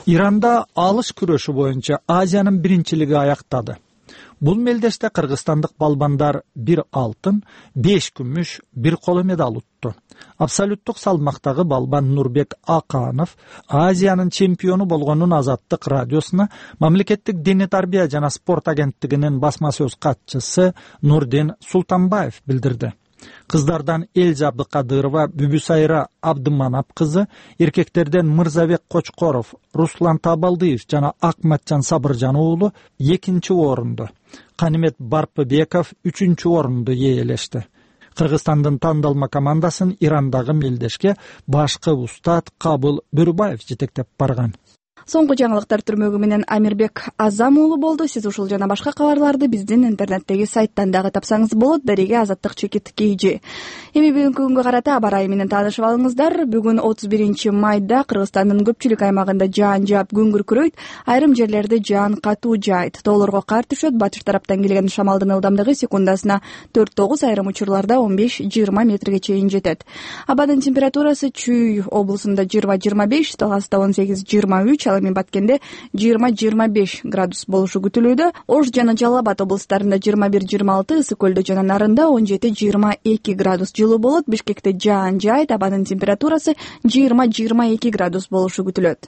Иранда алыш күрөшү боюнча Азиянын биринчилиги аяктады. Бул мелдеште кыргызстандык балбандар 1 алтын, 5 күмүш, 1 коло медаль утту. Абсолюттук салмактагы балбан Нурбек Аканов Азиянын чемпиону болгонун Азаттык радиосуна мамлекеттик диний тарбия жана спорт агенттигинин басма сөз катчысы Нурдин Султанбаев билдирди. Кыздардан Элжа Абдыкадырова, Бүбүсайра Абдыманап кызы, эркектерден Мырзабек Кочкоров, Руслан Табалдыев жана Акматжан Сабыржан уулу 2-чи орунду. Канимет Барпыбеков 3-чү орунду ээлешти. Кыргызстандын тандалма командасын Ирандагы мелдешке башкы устат Кабыл Бөрүбаев жетектеп барган. Соңку жаңылыктар түрмөгү менен Амирбек Азам уулу болду. Сиз ушул жана башка кабарларды биздин интернеттеги сайттан дагы тапсаңыз болот. Дареге Азаттык Чекит KG. Эми бүгүнкү күнгө карата аба ырайы менен таанышып алыңыздар. Бүгүн 31 майда Кыргызстандын көпчүлүк аймагында жаан жаап күн күркүрөйт, айрым жерлерде жаан катуу жаайт. Тоолорго кар түшөт. Батыш тараптан келген шамалдын ылдамдыгы секундасына 4-9, айрым учурларда 15-20 метрге чейин жетет. Абанын температурасы Чүй облусунда 20-25, Таласта 18-23, ал эми Баткенде 20-25 градус болушу күтүлүүдө. Ош жана Жалал Абад облустарында 21-26, Ысык көлдө жана Нарында 17-22 градус жылуу болот. Бишкекте жаан жаайт, абанын температурасы 20-22 градус болушу күтүлөт.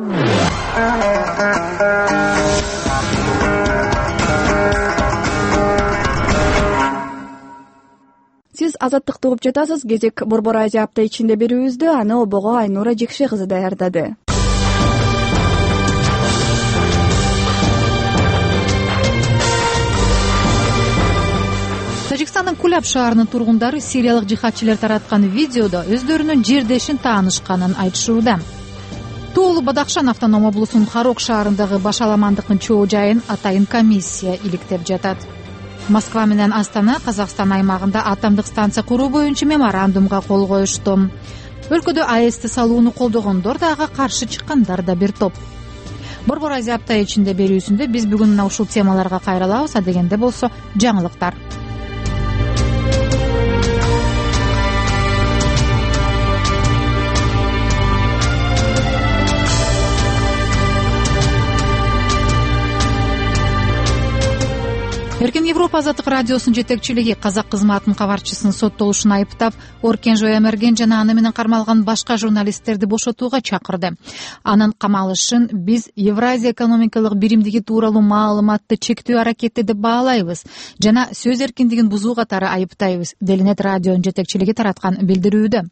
Сиз Азаттыкты угуп жатасыз. Кезек Борбор Азия апта ичинде берүүбүздү аны обого Айнура Жекше кызы даярдады. Тажикстандын Куляб шаарынын тургундары сириялык жихадчылар тараткан видеодо өздөрүнүн жердешин таанышканын айтышууда. Тоолу Бадахшан автоном облусунун Харок шаарындагы башаламандыктын чоо жайын атайын комиссия иликтеп жатат. Москва менен Астана Казакстан аймагында атомдук станция куруу боюнча меморандумга кол коюшту. Өлкөдө АЭСти салууну колдогондор дагы каршы чыккандар да бир топ. Борбор Азия апта ичинде берүүсүндө биз бүгүн мына ушул темаларга кайрылабыз. Адегенде болсо жаңылыктар. Эркен Европа Азаттык радиосунун жетекчилиги казак кызматынын кабарчысын соттолушун айыптап, Оркен Жоямерген жана аны менен кармалган башка журналисттерди бошотууга чакырды. Анын камалышын биз Евразия экономикалык биримдиги тууралуу маалыматты чектөө аракети деп баалайбыз жана сөз эркиндигин бузуу катары айыптайбыз, делинет радионун жетекчилиги тараткан билдирүүдө.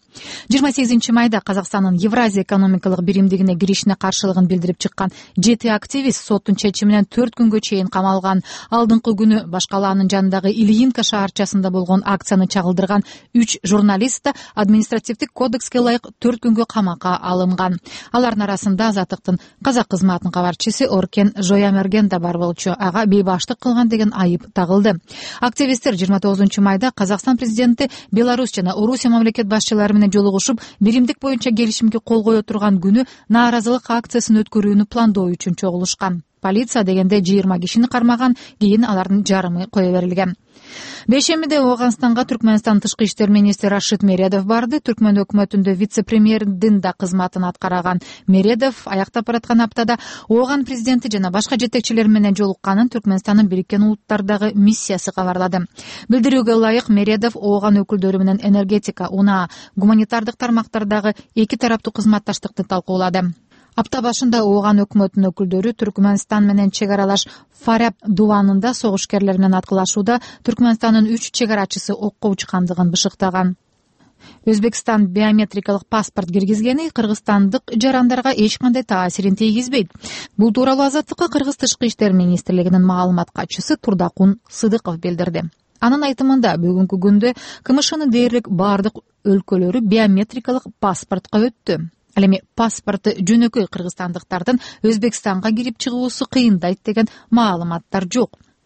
28 майда Казакстандын Евразия экономикалык биримдигине киришине каршылыгын билдирип чыккан 7 активист соттун чечиминен 4 күнгө чейин камалган. Алдыңкы күнү Башкалаанын жанындагы Ильинка шаарчасында болгон акцияны чагылдырган 3 журналист да административдик кодекске ылайык 4 күнгө камакка алынган. Алардын арасында Азаттыктын казак кызматынын кабарчысы Оркен Жоямерген да бар болчу. Ага бейбаштык кылган деген айып тагылды. Активисттер 29 майда Казакстан президенти Беларусь жана Орусия мамлекет башчылары менен жолугушуп, биримдик боюнча келишимге кол кое турган күнү нааразылык акциясын өткөрүүнү пландоо үчүн чогулушкан. Полиция дегенде 20 кишини кармаган, кийин алардын жарымы кое берилген. Бейшембиде Ооганстанга Түркмөнстан тышкы иштер министри Рашид Мередов барды. Түркмөн өкмөтүндө вице-премьердин да кызматын аткарган Мередов аяктап бараткан аптада Ооган президенти жана башка жетекчилер менен жолукканын Түркмөнстандын Бириккен Улуттардагы миссиясы кабарлады. Билдирүүгө ылайык Мередов Ооган өкүлдөрү менен энергетика, унаа, гуманитардык тармактардагы эки тараптуу кызматташтыкты талкуулады. Апта башында Ооган өкмөтүнүн өкүлдөрү Түркмөнстан менен чек аралаш Фараб дубанында согушкерлер менен аткылашууда Түркмөнстандын 3 чек арачысы окко учкандыгын бышыктаган. Өзбекстан биометрикалык паспорт киргизгени кыргызстандык жарандарга эч кандай таасирин тийгизбейт. Бул тууралуу Азаттыкка Кыргыз тышкы иштер министрлигинин маалымат катчысы Турдакун Сыдыков билдирди. Анын айтымында бүгүнкү күндө КМШнын дээрлик бардык өлкөлөрү биометрикалык паспортко өттү. Ал эми паспорты жөнөкөй кыргызстандыктардын Өзбекстанга кирип чыгуусу кыйындайт деген маалыматтар жок.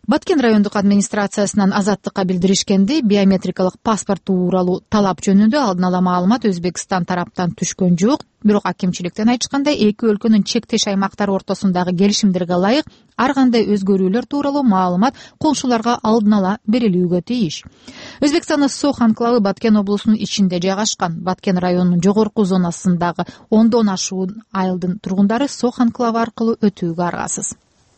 Баткен райондук администрациясынан Азаттыкка билдиришкендей, биометрикалык паспорт тууралуу талап жөнүндө алдын ала маалымат Өзбекстан тараптан түшкөн жок. Бирок акимчиликтен айтышкандай, эки өлкөнүн чектеш аймактары ортосундагы келишимдерге ылайык ар кандай өзгөрүүлөр тууралуу маалымат коңшуларга алдын ала берилүүгө тийиш. Өзбекстандын Сох анклавы Баткен облусунун ичинде жайгашкан. Баткен районунун жогорку зонасындагы 10дон ашуун айылдын тургундары Сох анклавы аркылуу өтүүгө аргасыз.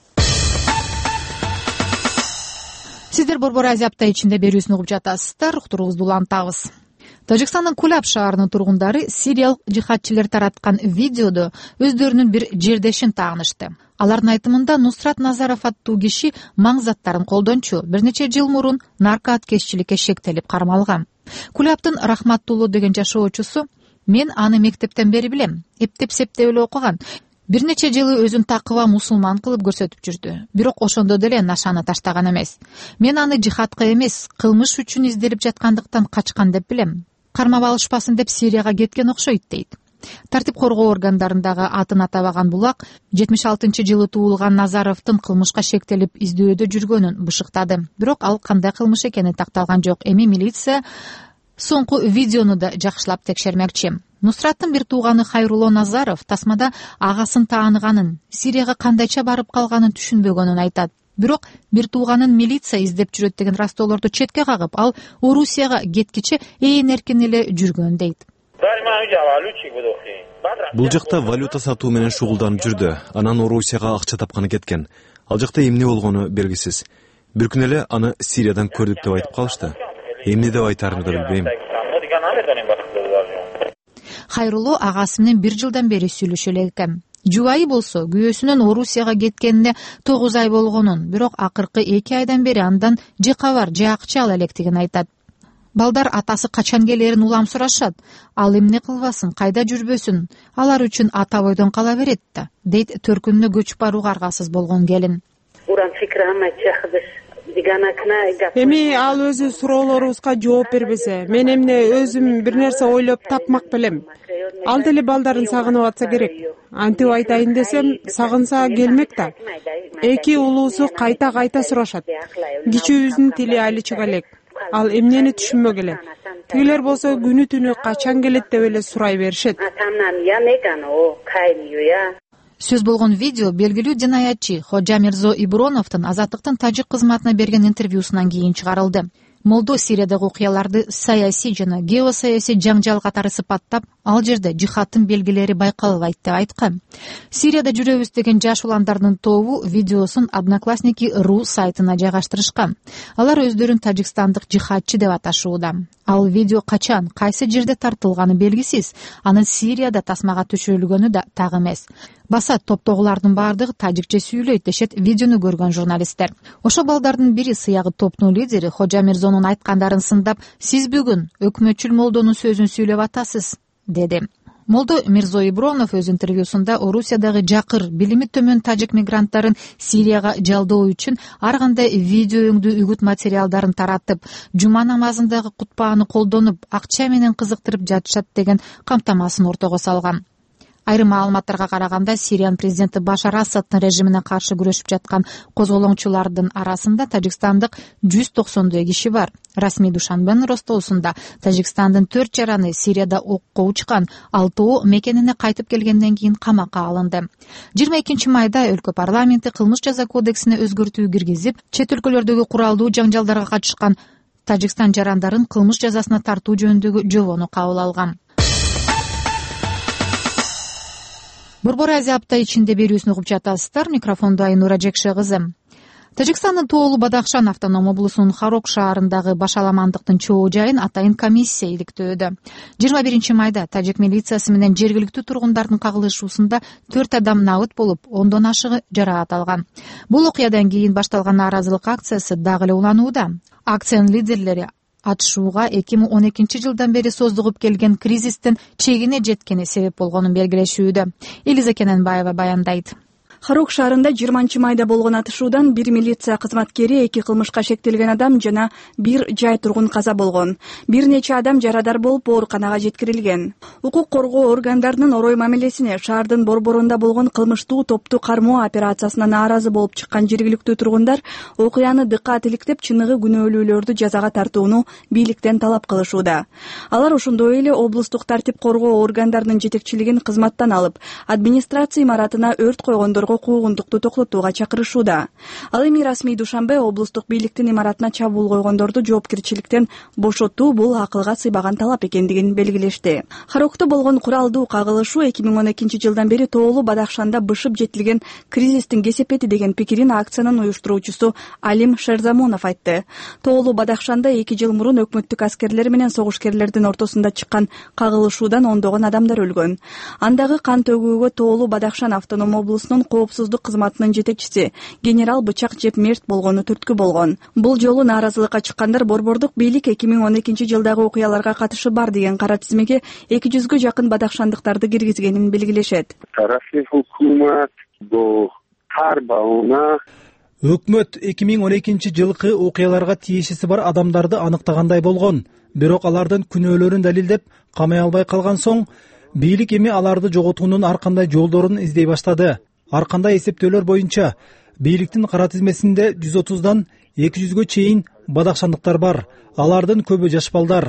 Сиздер Борбор Азия апта ичинде берүүсүн угуп жатасыздар. Уктуруубузду улантабыз. Тажикстандын Кулаб шаарынын тургундары сириялык жихадчылар тараткан видеодо өздөрүнүн бир жердешин таагынышты. Алардын айтымында Нусрат Назаров аттуу киши маң заттарын колдончу, бир нече жыл мурун наркоаткезчиликке шектелип кармалган. Кулабтын Рахматтуулу деген жашоочусу: "Мен аны мектептен бери билем, эптеп-септеп эле окуган. Бир нече жылы өзүн такыба мусулман кылып көрсөтүп жүрдү. Бирок ошондо деле нашаны таштаган эмес. Мен аны жихадка эмес, кылмыш үчүн изделип жаткандыктан качкан деп билем. Кармап алышпасын деп Сирияга кеткен окшойт", дейт. Тартип коргоо органдарындагы атын атабаган булак 76-жылы туулган Назаровдун кылмышка шектелип издөөдө жүргөнүн бышыктады. Бирок ал кандай кылмыш экени такталган жок. Эми милиция соңку видеону да жакшылап текшермекчи. Нусраттын бир тууганы Хайрулло Назаров тасмада агасын тааныганын, Сирияга кандайча барып калганын түшүнбөгөнүн айтат. Бирок бир тууганын милиция издеп жүрөт деген растоолорду четке кагып, ал Орусияга кеткиче ээн эркин эле жүргөн, дейт. Бул жакта валюта сатуу менен шугулданып жүрдү. Анан Орусияга акча тапканы кеткен. Ал жакта эмне болгону белгисиз. Бир күн эле аны Сириядан көрдүк деп айтып калышты. Эмне деп айтаарымды да билбейм. Хайрулло агасы менен бир жылдан бери сүйлөшө элек экен. Жубайы болсо күйөөсүнүн Орусияга кеткенине 9 ай болгонун, бирок акыркы 2 айдан бери андан же кабар, же акча ала электигин айтат. Балдар атасы качан келерин улам сурашат. Ал эмне кылбасын, кайда жүрбөсүн, алар үчүн ата бойдон кала берет да, дейт төркүнүнө көчүп барууга аргасыз болгон келин. Эми ал өзү суроолорубузга жооп бербесе, мен эмне өзүм бир нерсе ойлоп тапмак белем. Ал деле балдарын сагынып атса керек. Антип айтайын десем, сагынса келмек да. Эки улуусу кайта сурашат. Кичүүбүздүн тили али чыга элек. Ал эмнени түшүнбөк эле. Тигилер болсо күнү түнү качан келет деп эле сурай беришет. Сөз болгон видео белгилүү жинаятчы Ходжа Мирзо Иброновдун Азаттыктын тажик кызматына берген интервьюсунан кийин чыгарылды. Молдо Сириядагы окуяларды саясий жана геосаясий жаңжал катары сыпаттап, ал жерде жихадтын белгилери байкалбайт деп айткан. Сирияда жүрөбүз деген жаш уландардын тобу видеосун Одноклассники.ру сайтына жайгаштырышкан. Алар өздөрүн тажикстандык жихадчы деп аташууда. Ал видео качан, кайсы жерде тартылганы белгисиз. Анын Сирияда тасмага түшүрүлгөнү да так эмес. Баса топтогулардын баардыгы тажикче сүйлөйт, дешет видеону көргөн журналисттер. Ошо балдардын бири сыягы топтун лидери Ходжа Мирзонун айткандарын сындап, "Сиз бүгүн өкмөтчүл молдонун сөзүн сүйлөп атасыз", деди. Молдо Мирзо Ибронов өз интервьюсунда Орусиядагы жакыр, билими төмөн тажик мигранттарын Сирияга жалдоо үчүн ар кандай видео өңдүү үгүт материалдарын таратып, жума намазындагы кутбааны колдонуп, акча менен кызыктырып жатышат деген камтамасын ортого салган. Айрым маалыматтарга караганда, Сириянын президенти Башар Асаддын режимине каршы күрөшүп жаткан козголоңчулардын арасында тажикстандык 190 киши бар. Расмий Душанбенин ростоосунда Тажикстандын 4 жараны Сирияда окко учкан, 6 мекенине кайтып келгенден кийин камакка алынды. 22 майда өлкө парламенти кылмыш жаза кодексине өзгөртүү киргизип, чет өлкөлөрдөгү куралдуу жаңжалдарга катышкан Тажикстан жарандарын кылмыш жазасына тартуу жөнүндөгү жобону кабыл алган. Борбор Азия апта ичинде берүүсүн угуп жатасыздар. Микрофондо Айнура Жекше кызы. Тажикстандын Тоолу Бадахшан автоном облусунун Харок шаарындагы башаламандыктын чоо жайын атайын комиссия иликтөөдө. 21 майда тажик милициясы менен жергиликтүү тургундардын кагылышуусунда 4 адам набыт болуп, 10дон ашыгы жараат алган. Бул окуядан кийин башталган нааразылык акциясы дагы эле уланууда. Акциянын лидерлери атышууга 2012 жылдан бери создугуп келген кризистин чегине жеткени себеп болгонун белгилешүүдө. Элиза Кененбаева баяндайт. Харук шаарында 20 майда болгон атышуудан 1 милиция кызматкери, 2 кылмышка шектелген адам жана 1 жай тургун каза болгон. Бир нече адам жарадар болуп ооруканага жеткирилген. Укук коргоо органдарынын орой мамилесине шаардын борборунда болгон кылмыштуу топту кармоо операциясына нааразы болуп чыккан жергиликтүү тургундар окуяны дыккат иликтеп, чыныгы күнөөлүүлөрдү жазага тартууну бийликтен талап кылышууда. Алар ошондой эле облустук тартип коргоо органдарынын жетекчилигин кызматтан алып, администрация имаратына өрт койгондорго куугундукту токтотууга чакырышууда. Ал эми расмий душанбе облустук бийликтин имаратына чабуул койгондорду жоопкерчиликтен бошотуу бул акылга сыйбаган талап экендигин белгилешти. Харокто болгон куралдуу кагылышуу 2012 жылдан бери Тоолу Бадахшанда бышып жетилген кризистин кесепети деген пикирин акциянын уюштуруучусу Алим Шерзамонов айтты. Тоолу Бадахшанда 2 жыл мурун өкмөттүк аскерлер менен согушкерлердин ортосунда чыккан кагылышуудан ондогон адамдар өлгөн. Андагы кан төгүүгө Тоолу Бадахшан автоном облусунун коопсуздук кызматынын жетекчиси генерал бычак жеп мерт болгону түрткү болгон. Бул жолу нааразылыкка чыккандар борбордук бийлик 2012 жылдагы окуяларга катышы бар деген кара тизмеге 200гө жакын бадахшандыктарды киргизгенин белгилешет. Өкмөт 2012 жылкы окуяларга тиешеси бар адамдарды аныктагандай болгон. Бирок алардын күнөөлөрүн далилдеп камай албай калган соң, бийлик эми аларды жоготуунун ар кандай жолдорун издей баштады. Ар кандай эсептөөлөр боюнча бийликтин кара тизмесинде 130дан 200гө чейин бадахшандыктар бар. Алардын көбү жаш балдар.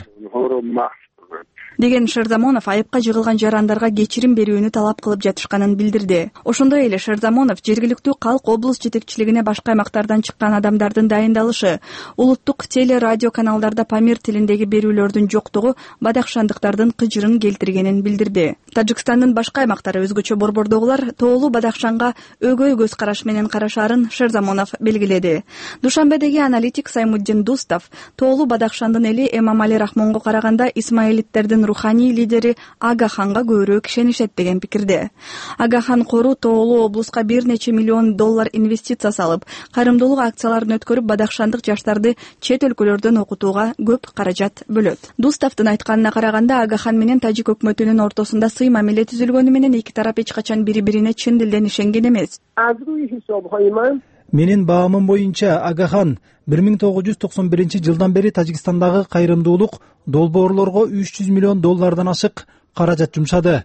Деген Шерзамонов айыпка жыгылган жарандарга кечирим берүүнү талап кылып жатышканын билдирди. Ошондой эле Шерзамонов жергиликтүү калк облус жетекчилигине башка аймактардан чыккан адамдардын дайындалышы, улуттук теле радио каналдарда памир тилиндеги берүүлөрдүн жоктугу бадахшандыктардын кыжырын келтиргенин билдирди. Тажикстандын башка аймактары өзгөчө борбордогулар Тоолу Бадахшанга өгөй көз караш менен карашаарын Шерзамонов белгиледи. Душанбедеги аналитик Саймуддин Дустав Тоолу Бадахшандын эли Эмамали Рахмонго караганда исмаилиттердин руханий лидери Агаханга көбүрөөк ишенишет деген пикирде. Агахан кору Тоолу облуска $1 нече миллион инвестиция салып, кайрымдуулук акцияларын өткөрүп, бадахшандык жаштарды чет өлкөлөрдөн окутууга көп каражат бөлөт. Дуставдын айтканына караганда, Агахан менен тажик өкмөтүнүн ортосунда сый мамиле түзүлгөнү менен эки тарап эч качан бири-бирине чын дилден ишенген эмес. Менин баамым боюнча Агахан 1991 жылдан бери Тажикстандагы кайрымдуулук долбоорлорго $300 миллион ашык каражат жумшады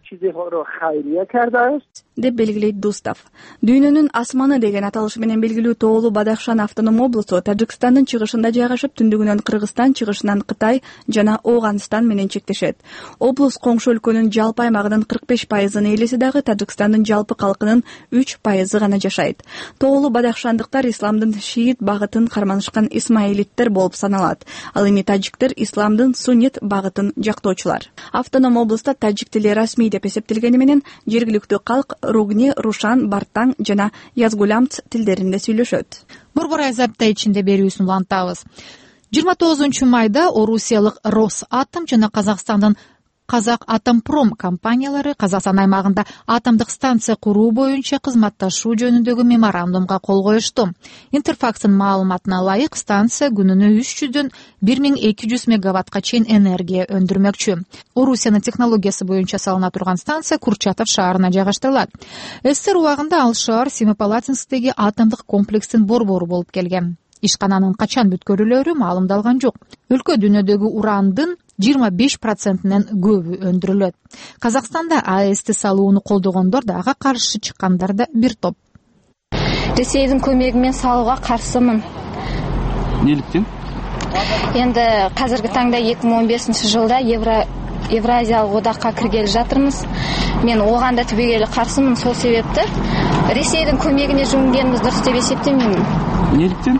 деп белгилейт Дустав. Дүйнөнүн асманы деген аталыш менен белгилүү Тоолу Бадахшан автоном облусу Тажикстандын чыгышында жайгашып, түндүгүнөн Кыргызстан, чыгышынан Кытай жана Ооганстан менен чектешет. Облус коңшу өлкөнүн жалпы аймагынын 45%-ын ээлесе дагы Тажикстандын жалпы калкынын 3% гана жашайт. Тоолу Бадахшандыктар исламдын шиит багытын карманышкан исмаилиттер болуп саналат. Ал эми тажиктер исламдын суннит багытын жактоочулар. Автоном облуста тажик тили расмий деп эсептелгени менен жергиликтүү калк ругни, рушан, бартаң жана язгулямц тилдеринде сүйлөшөт. Борбор азапта ичинде берүүсүн улантабыз. 29 майда Орусиялык Росатом жана Казакстандын Казак Атомпром компаниялары Казакстан аймагында атомдук станция куруу боюнча кызматташуу жөнүндөгү меморандумга кол коюшту. Интерфакстын маалыматына ылайык, станция күнүнө 300дөн 1200 мегаваттка чейин энергия өндүрмөкчү. Орусиянын технологиясы боюнча салына турган станция Курчатов шаарына жайгаштырылат. СССР убагында ал шаар Семипалатинскдеги атомдук комплекстин борбору болуп келген. Ишкананын качан бүткөрүлөрү маалымдалган жок. Өлкө дүйнөдөгү урандын 25%-нен көбү өндүрүлөт. Казакстанда АЭСти салууну колдогондор да ага каршы чыккандар да бир топ. Ресейдин көмөгү менен салууга каршымын. Неликтен? Енді қазіргі таңда 2015 жылда Евразиялық одаққа кіргелі жатырмыз. Мен оған да түбегейлі қарсымын, сол себепті Ресейдің көмегіне жүгінгеніміз дұрыс деп есептемеймін. Неліктен?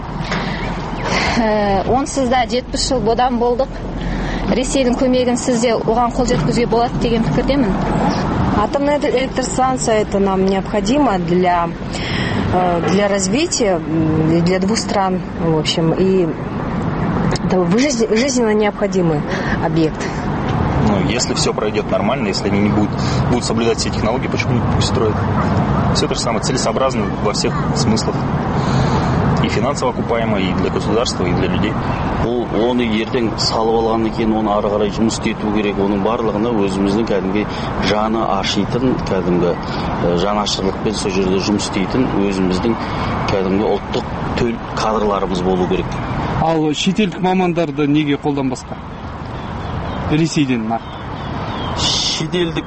Онсыз да 70 жыл бодан болдық. Ресейдің көмегін сізде оған қол жеткізуге болады деген пікірдемін. Атомная электростанция это нам необходимо для развития, для двух стран, в общем, и это жизненно необходимый объект. Если все пройдет нормально, если они не будут соблюдать все технологии, почему пусть строят? Все то же самое, целесообразно во всех смыслах. И финансово окупаемо и для государства, и для людей. Ол оны ертең салып алғаннан кейін оны ары қарай жұмыс істету керек. Оның барлығына өзіміздің кәдімгі жаны ашитын, кәдімгі жанашырлықпен сол жерде жұмыс істейтін өзіміздің кәдімгі ұлттық төл кадрларымыз болу керек. Ал шетелдік мамандарды неге қолданбасқа? Ресейден ма? Шетелдік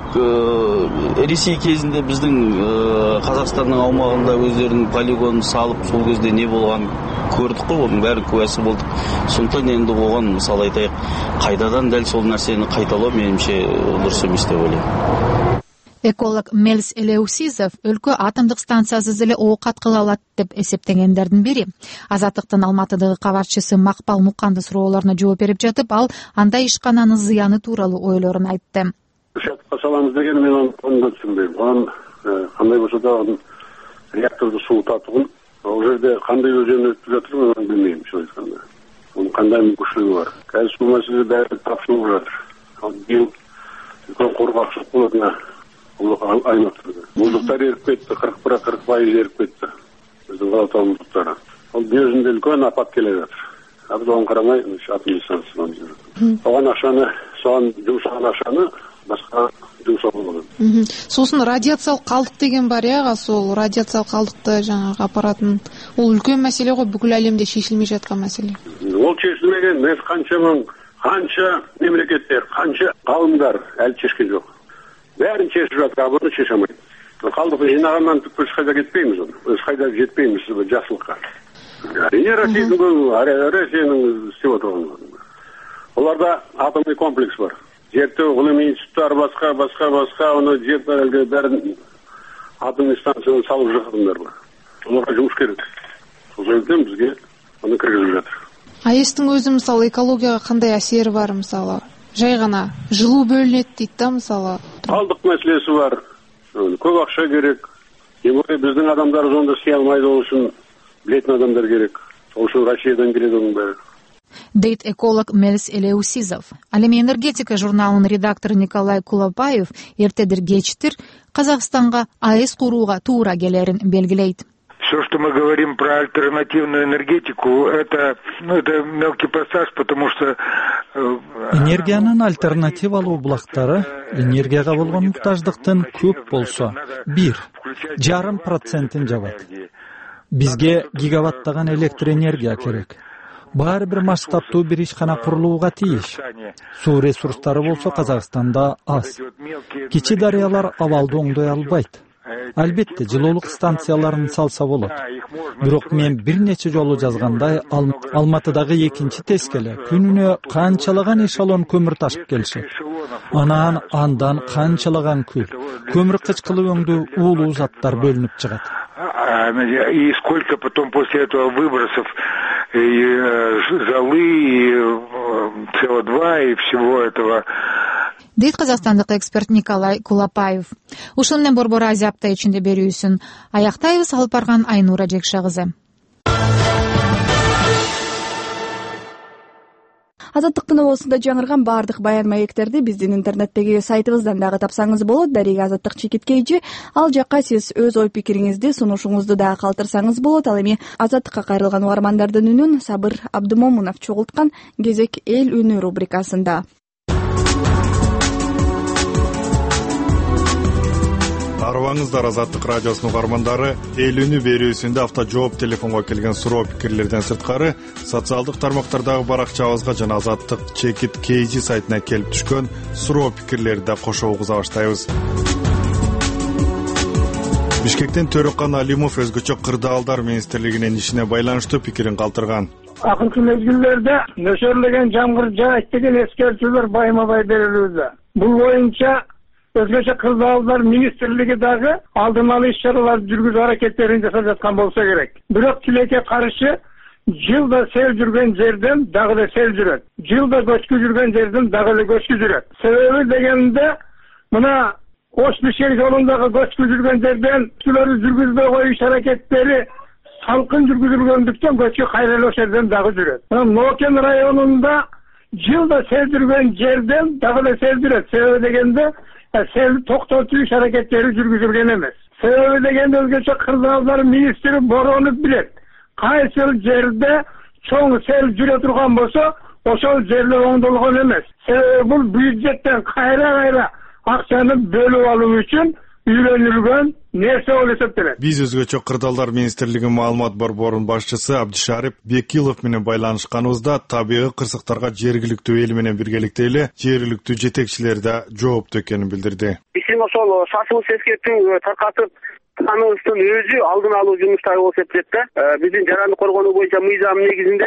Ресей кезінде біздің Қазақстанның аумағында өздерінің полигонын салып, сол кезде не болған көрдік қой, оның бәрі куәсі болдық. Сондықтан енді оған мысалы айтайық, қайтадан дәл сол нәрсені қайталау меніңше дұрыс емес деп ойлаймын. Эколог Мелис Элеусизов өлкө атомдук станциясы деле оокат кыла алат деп эсептегендердин бири. Азаттыктын Алматыдагы кабарчысы Макпал Муканды суроолоруна жооп берип жатып, ал андай ишкананын зыяны тууралуу ойлорун айтты. Саламыз деген мен оны түсінбеймін. Оған қандай болса да реакторды суытатуын, ол жерде қандай өзен өтіп жатыр, оны білмеймін, шын айтқанда. Оның қандай мүмкіншілігі бар. Қазір су мәселесі бәрі тапшылып жатыр. Ал биыл үлкен құрғақшылық болатына аймақтарда. Мұздықтар еріп кетті, 40% еріп кетті. Біздің Қаратау мұздықтары. Ол дүниежүзінде үлкен апат келе жатыр. Біз оған қарамай, атом станциясынан жүрді. Оған ақшаны, соған жұмсаған ақшаны басқа жұмсауға болады. Сосын радиациялық қалдық деген бар, сол радиациялық қалдықты жаңағы апаратын, ол үлкен мәселе ғой, бүкіл әлемде шешілмей жатқан мәселе. Ол шешілмеген, мен қанша мемлекеттер, қанша ғалымдар әлі шешкен жоқ. Бәрін шешіп жатыр, бұны шеше алмайды. Қалдықты жинағаннан түпкі ешқайда кетпейміз оны, ешқайда жетпейміз жақсылыққа. Әрине Ресейдің істеп отырғаны. Оларда атомный комплекс бар. Зерттеу ғылыми институттар басқа, оны зерттеуге бәрін атомный станцияны салып жатқандар бар. Оларға жұмыс керек. Сол жерден бізге оны кіргізіп жатыр. АЭС-тің өзі мысалы экологияға қандай әсері бар, мысалы? Жай ғана жылу бөлінеді дейді да, мысалы. Қалдық мәселесі бар. Көп ақша керек. Біздің адамдар zonda істей алмайды, ол үшін білетін адамдар керек. Ол үшін Россиядан келеді оның бәрі. Дейт эколог Мелис Элеусизов. Ал эми энергетика журналынын редактору Николай Кулапаев эртедир кечтир Казакстанга АЭС курууга туура келерин белгилейт. Все, что мы говорим про альтернативную энергетику, это мелкий пассаж, потому что энергиянын альтернативалуу булактары энергияга болгон муктаждыктын көп болсо 1,5% жабат. Бизге гигаваттаган электр энергия керек. Баары бир масштабтуу бир ишкана курулууга тийиш. Суу ресурстары болсо Казакстанда аз. Кичи дарыялар абалды оңдой албайт. Албетте, жылуулук станцияларын салса болот. Бирок мен бир нече жолу жазгандай, Алматыдагы экинчи тескеле күнүнө канчалаган эшелон көмүр ташып келишет. Андан канчалаган күл, көмүр кычкылы өңдүү уулуу заттар бөлүнүп чыгат. И сколько потом после этого выбросов золы, СО2 и всего этого. Дейт казакстандык эксперт Николай Кулапаев. Ушул менен Борбор Азия апта ичинде берүүсүн аяктайбыз. Алып барган Айнура Жекше кызы. Азаттыктын оосунда жаңырган баардык баян маектерди биздин интернеттеги сайтыбыздан дагы тапсаңыз болот. Дарига Азаттык чекиткейчи. Ал жакка сиз өз ой пикириңизди, сунушуңузду дагы калтырсаңыз болот. Ал эми Азаттыкка кайрылган угармандардын үнүн Сабыр Абдымомунов чогулткан Кезек эл үнү рубрикасында. Арыбаңыздар, Азаттык радиосунун угармандары, эл үнү берүүсүндө авто жооп телефонго келген суроо пикирлерден сырткары социалдык тармактардагы баракчабызга жана Азаттык @KG сайтына келип түшкөн суроо пикирлерди кошо угуза баштайбыз. Бишкектен Төрөкан Алимов өзгөчө кырдаалдар министрлигинин ишине байланыштуу пикирин калтырган. Акыркы мезгилдерде нөшөрлөгөн жамгыр жаайт деген эскертүүлөр байма-бай берилүүдө. Бул боюнча өзгөчө кырдаалдар министрлиги дагы алдын ала иш-чаралар жүргүзүү аракеттерин жасап жаткан болсо керек. Бирок тилекке каршы жылда сел жүргөн жерден дагы да сел жүрөт. Жылда көчкү жүргөн жерден дагы эле көчкү жүрөт. Себеби дегенде мына Ош-Бишкек жолундагы көчкү жүргөн жерден күлөрү жүргүзбөй коюш аракеттери салкын жүргүзүлгөндүктөн көчкү кайра эле ошол жерден дагы жүрөт. Нокен районунда жылда сел жүргөн жерден дагы эле сел жүрөт. Себеби дегенде сел токтотуш аракеттери жүргүзүлгөн эмес. Себеби дегенде өзгөчө кырдаалдар министри бороону билет. кайсыл жерде чоң сел жүрө турган болсо ошол жерлер оңдолгон эмес. Себеби бул бюджеттен кайра акчаны бөлүп алуу үчүн үйрөнүлгөн нерсе болуп эсептелет. Биз өзгөчө Кырдаалдар министрлигинин маалымат борборунун башчысы Абдишарип Бекилов менен байланышканыбызда табигый кырсыктарга жергиликтүү эл менен биргеликте эле жергиликтүү жетекчилер да жооптуу экенин билдирди. Биздин ошол шашылыш эскертүү таркатып каныбыздын өзү алдын алуу жумуштары болуп эсептелет да. Биздин жарандык коргонуу боюнча мыйзам негизинде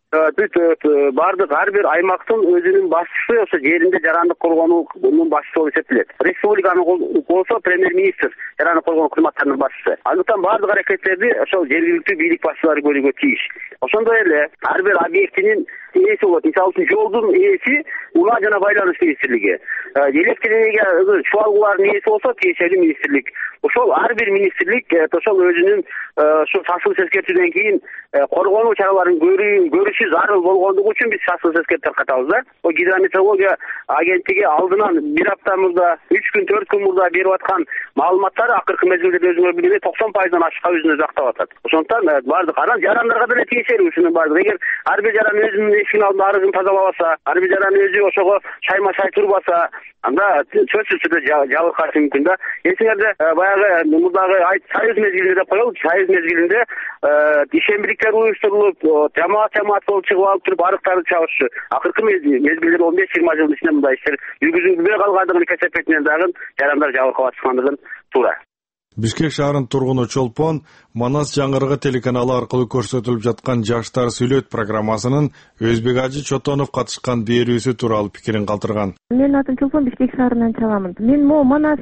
бардык ар бир аймактын өзүнүн башчысы ошо жеринде жарандык коргоонун башчысы болуп эсептелет. Республиканы болсо премьер-министр жарандык коргонуу кызматтарынын башчысы. Андыктан бардык аракеттерди ошол жергиликтүү бийлик башчылары көрүүгө тийиш. Ошондой эле ар бир объектинин ээси болот. Мисалы үчүн жолдун ээси унаа жана байланыш министрлиги. Электр энергия чуалгулардын ээси болсо тиешелүү министрлик. Ошол ар бир министрлик ошол өзүнүн ошо шашылыш эскертүүдөн кийин коргонуу чараларын көрүшү зарыл болгондугу үчүн биз шашылыш эскертүү таркатабыз да. Гидрометеорология агенттиги алдынан бир апта мурда, 3 күн, 4 күн мурда берип аткан маалыматтар акыркы мезгилде өзүңөр билгендей 90%дан ашыкка өзүнө жактап атат. Ошондуктан бардык анан жарандарга деле тиешелүү ушунун бардыгы. Эгер ар бир жаран өзүнүн эшигинин алдында арыгын тазалабаса, ар бир жаран өзү ошого шайма-шай турбаса, анда сөзсүз түрдө жабыркашы мүмкүн да. Эсиңерде баягы мурдагы союз мезгилинде деп коелу, союз мезгилинде ишембириктер уюштурулуп, жамаат болуп чыгып алып туруп арыктарды чабышчу. Акыркы мезгилде 15-20 жылдын ичинде мындай иштер жүргүзүлбөй калгандыгын кесепетинен дагы жарандар жабыркап атышкандыгын туура. Бишкек шаарынын тургуну Чолпон Манас жаңгырыгы телеканалы аркылуу көрсөтүлүп жаткан Жаштар сүйлөйт программасынын Өзбек Ажы Чотонов катышкан берүүсү тууралуу пикирин калтырган. Менин атым Чолпон, Бишкек шаарынан чаламын. Мен могу Манас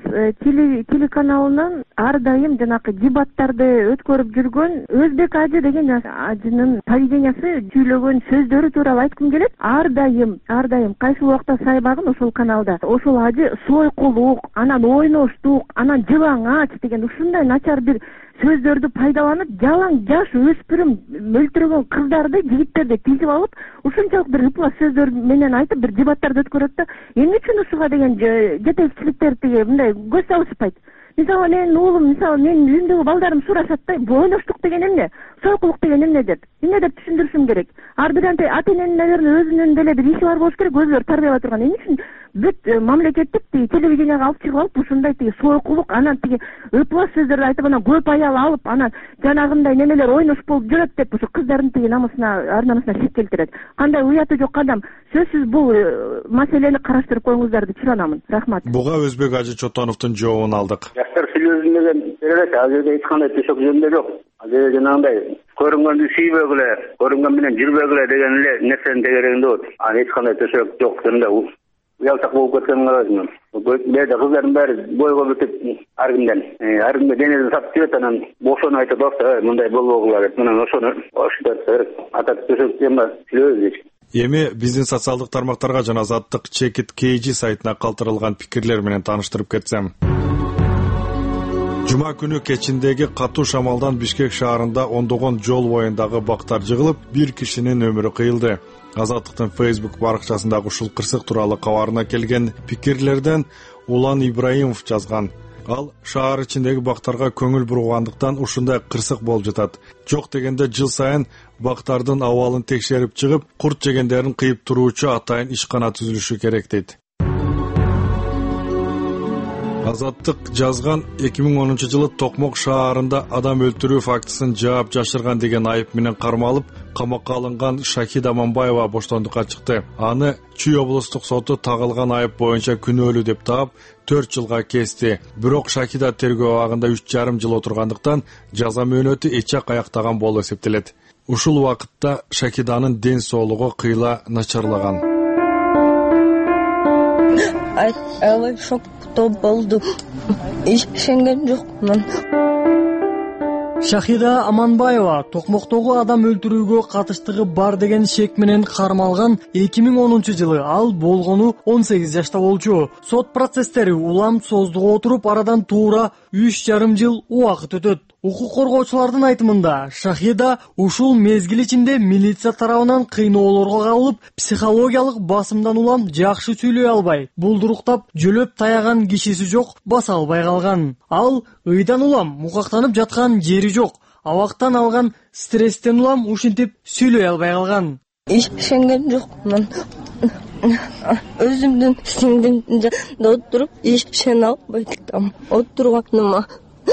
телеканалынан ар дайым жанакы дебаттарды өткөрүп жүргөн Өзбек Ажы деген ажынын поведениясы, сүйлөгөн сөздөрү тууралуу айткым келет. Ар дайым кайсы убакта сайбагын ошол каналда. Ошол ажы сойкулук, анан ойноштук, анан жылаңач деген ушундай начар бир сөздөрдү пайдаланып, жалаң жаш өспүрүм өлтүргөн кыздарды, жигиттерди тизип алып, ушунчалык бир ыплас сөздөр менен айтып, бир дебаттарды өткөрөт да, эмне үчүн ушуга деген жетекчиликтер тиги мындай көз салышпайт? Мисалы менин уулум, менин үйүмдөгү балдарым сурашат да, ойноштук деген эмне? Сойкулук деген эмне деп? Эмне деп түшүндүрүшүм керек? Ар бир ата эненин, наверное, өзүнүн деле бир иши бар болуш керек, өзүлөрү тарбиялай турган. Эмне үчүн бүт мамлекеттик телевиденияга алып чыгып алып, ушундай сойкулук, анан ыплас сөздөрдү айтып, анан көп аял алып, анан жанагындай немелер ойнош болуп жүрөт деп, ушу кыздардын намысына, ар намысына шек келтирет. Кандай уяты жок адам. Сөзсүз бул маселени караштырып коюңуздарды чыранамын. Рахмат. Буга Өзбек Ажы Чотоновдун жообун алдык. Жаштар сүйлөсүн деген берет, ал жерде эч кандай төшөк жөнүндө жок. Ал жерде жанагындай көрүнгөндү сүйбөгүлө, көрүнгөн менен жүрбөгүлө деген эле нерсенин тегерегинде болот. Ал эч кандай төшөк жок жөнүндө уялтак болуп кеткенин карайсың. Бул кыздардын баары бойго бүтүп ар кимде денесин сатып жүрөт, анан бошону айтып атса, мындай болбогула деп, мына ошону атат төшөк дема сүйлөбөйбүз. Эми биздин социалдык тармактарга жана Азаттык Чекит KG сайтына калтырылган пикирлер менен тааныштырып кетсем. Жума күнү кечиндеги катуу шамалдан Бишкек шаарында ондогон жол боюндагы бактар жыгылып, бир кишинин өмүрү кыйылды. Азаттыктын Facebook баракчасындагы ушул кырсык тууралуу кабарына келген пикирлерден Улан Ибраимов жазган. Ал шаар ичиндеги бактарга көңүл бургандыктан ушундай кырсык болуп жатат. Жок дегенде жыл сайын бактардын абалын текшерип чыгып, курт жегендерин кыйып туруучу атайын ишкана түзүлүшү керек дейт. Азаттык жазган 2010 жылы Токмок шаарында адам өлтүрүү фактысын жаап жашырган деген айып менен кармалып, камакка алынган Шахид Аманбаева боштондукка чыкты. Аны Чүй облустук соту тагылган айып боюнча күнөөлүү деп таап 4 жылга кести. Бирок Шахида тергөө абагында 3,5 жыл отургандыктан жаза мөөнөтү эчак аяктаган болуп эсептелет. Ушул убакытта Шахиданын ден соолугу кыйла начарлаган. Аябай шокто болду. Ишенген жокмун. Шахида Аманбаева Токмоктогу адам өлтүрүүгө катыштыгы бар деген шек менен кармалган. 2010 жылы ал болгону 18 жашта болчу. Сот процесстери улам создуга отуруп, арадан туура 3,5 жыл убакыт өтөт. Укук коргоочулардын айтымында Шахида ушул мезгил ичинде милиция тарабынан кыйноолорго кабылып, психологиялык басымдан улам жакшы сүйлөй албай, булдуруктап, жөлөп таяган кишиси жок, баса албай калган. Ал ыйдан улам мукактанып жаткан жери жок. абактан алган стресстен улам ушинтип сүйлөй албай калган. Ишенген жокмун. Өзүмдүн сиңдим жанында отуруп ишене албай атам. Отурганыма.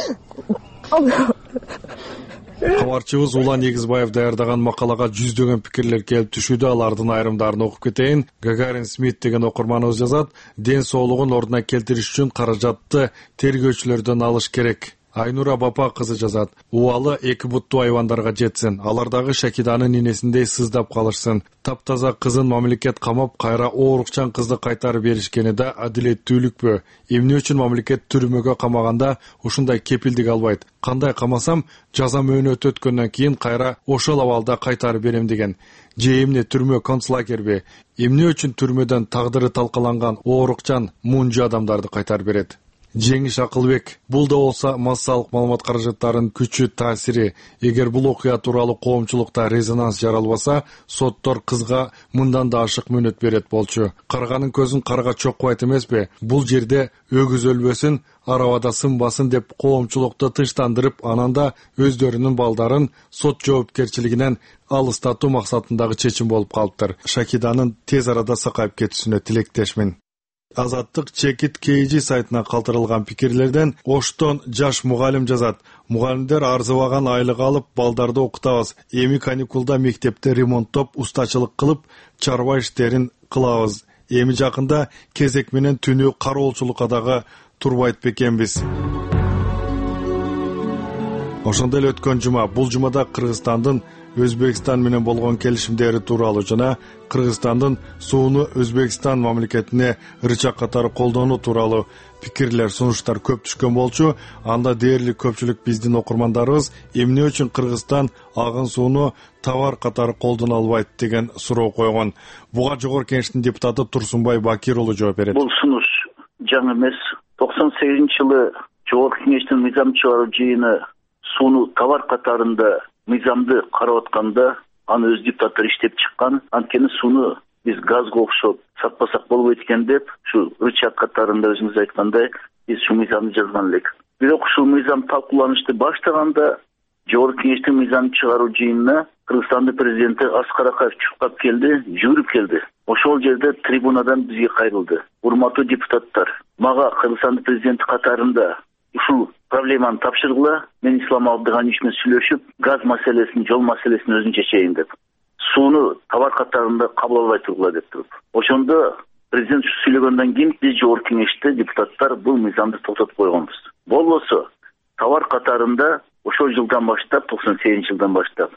Кабарчыбыз Улан Егизбаев даярдаган макалага жүздөгөн пикирлер келип түшүүдө, алардын айрымдарын окуп кетейин. Гагарин Смит деген окурманыбыз жазат: ден соолугун ордуна келтириш үчүн каражатты тергөөчүлөрдөн алыш керек. Айнура Бапа кызы жазат: убалы эки буттуу айвандарга жетсин, алардагы Шакиданын инесиндей сыздап калышсын. Таптаза кызын мамлекет камап, кайра оорукчан кызды кайтарып беришкени да адилеттүүлүкпү? Эмне үчүн мамлекет түрмөгө камаганда ушундай кепилдик албайт? Кандай камасам, жаза мөөнөтү өткөндөн кийин кайра ошол абалда кайтарып берем деген. Же эмне түрмө концлагерби? Эмне үчүн түрмөдөн тагдыры талкаланган оорукчан мунжу адамдарды кайтарып берет? Жеңиш Акылбек: бул да болсо массалык маалымат каражаттарынын күчү таасири. Эгер бул окуя тууралуу коомчулукта резонанс жаралбаса, соттор кызга мындан да ашык мөөнөт берет болчу. Карганын көзүн карга чокпайт эмеспи? Бул жерде өгүз өлбөсүн, арабада сынбасын деп коомчулукту тынчтандырып, анан да өздөрүнүн балдарын сот жоопкерчилигинен алыстатуу максатындагы чечим болуп калыптыр. Шакиданын тез арада сакайып кетүүсүнө тилектешмин. Азаттык чекит KG сайтына калтырылган пикирлерден Оштон жаш мугалим жазат: мугалимдер арзыбаган айлык алып, балдарды окутабыз. Эми каникулда мектепте ремонттоп, устачылык кылып, чарба иштерин кылабыз. Эми жакында кезек менен түнү кароолчулукка дагы турбайт бекенбиз. Ошондой эле өткөн жума, бул жумада Кыргызстандын Өзбекстан менен болгон келишимдери тууралуу жана Кыргызстандын сууну Өзбекстан мамлекетине рычаг катары колдонуу тууралуу пикирлер, сунуштар көп түшкөн болчу. Анда дээрлик көпчүлүк биздин окурмандарыбыз эмне үчүн Кыргызстан агын сууну товар катары колдоно албайт деген суроо койгон. Буга Жогорку Кеңештин депутаты Турсунбай Бакир уулу жооп берет. Бул сунуш жаңы эмес. 98-жылы Жогорку Кеңештин мыйзам чыгаруу жыйыны сууну товар катарында мыйзамды карап атканда аны өз депутаттар иштеп чыккан. Анткени сууну биз газга окшоп сатпасак болбойт экен деп, ушу рычаг катарында өзүңүз айткандай биз ушу мыйзамды жазган элек. Бирок ушул мыйзам талкууланышты баштаганда Жогорку Кеңештин мыйзам чыгаруу жыйынына Кыргызстандын президенти Аскар Акаев чуркап келди, жүрүп келди. Ошол жерде трибунадан бизге кайрылды: урматтуу депутаттар, мага Кыргызстандын президенти катарында ушул проблеманы тапшыргыла, мен Исламабадга ишине сүйлөшүп, газ маселесин, жол маселесин өзүм чечейин деп. Сууну товар катарында кабыл албай тургула деп туруп. Ошондо президент сүйлөгөндөн кийин биз Жогорку Кеңеште депутаттар бул мыйзамды токтотуп койгонбуз. Болбосо товар катарында ошол жылдан баштап, 98-жылдан баштап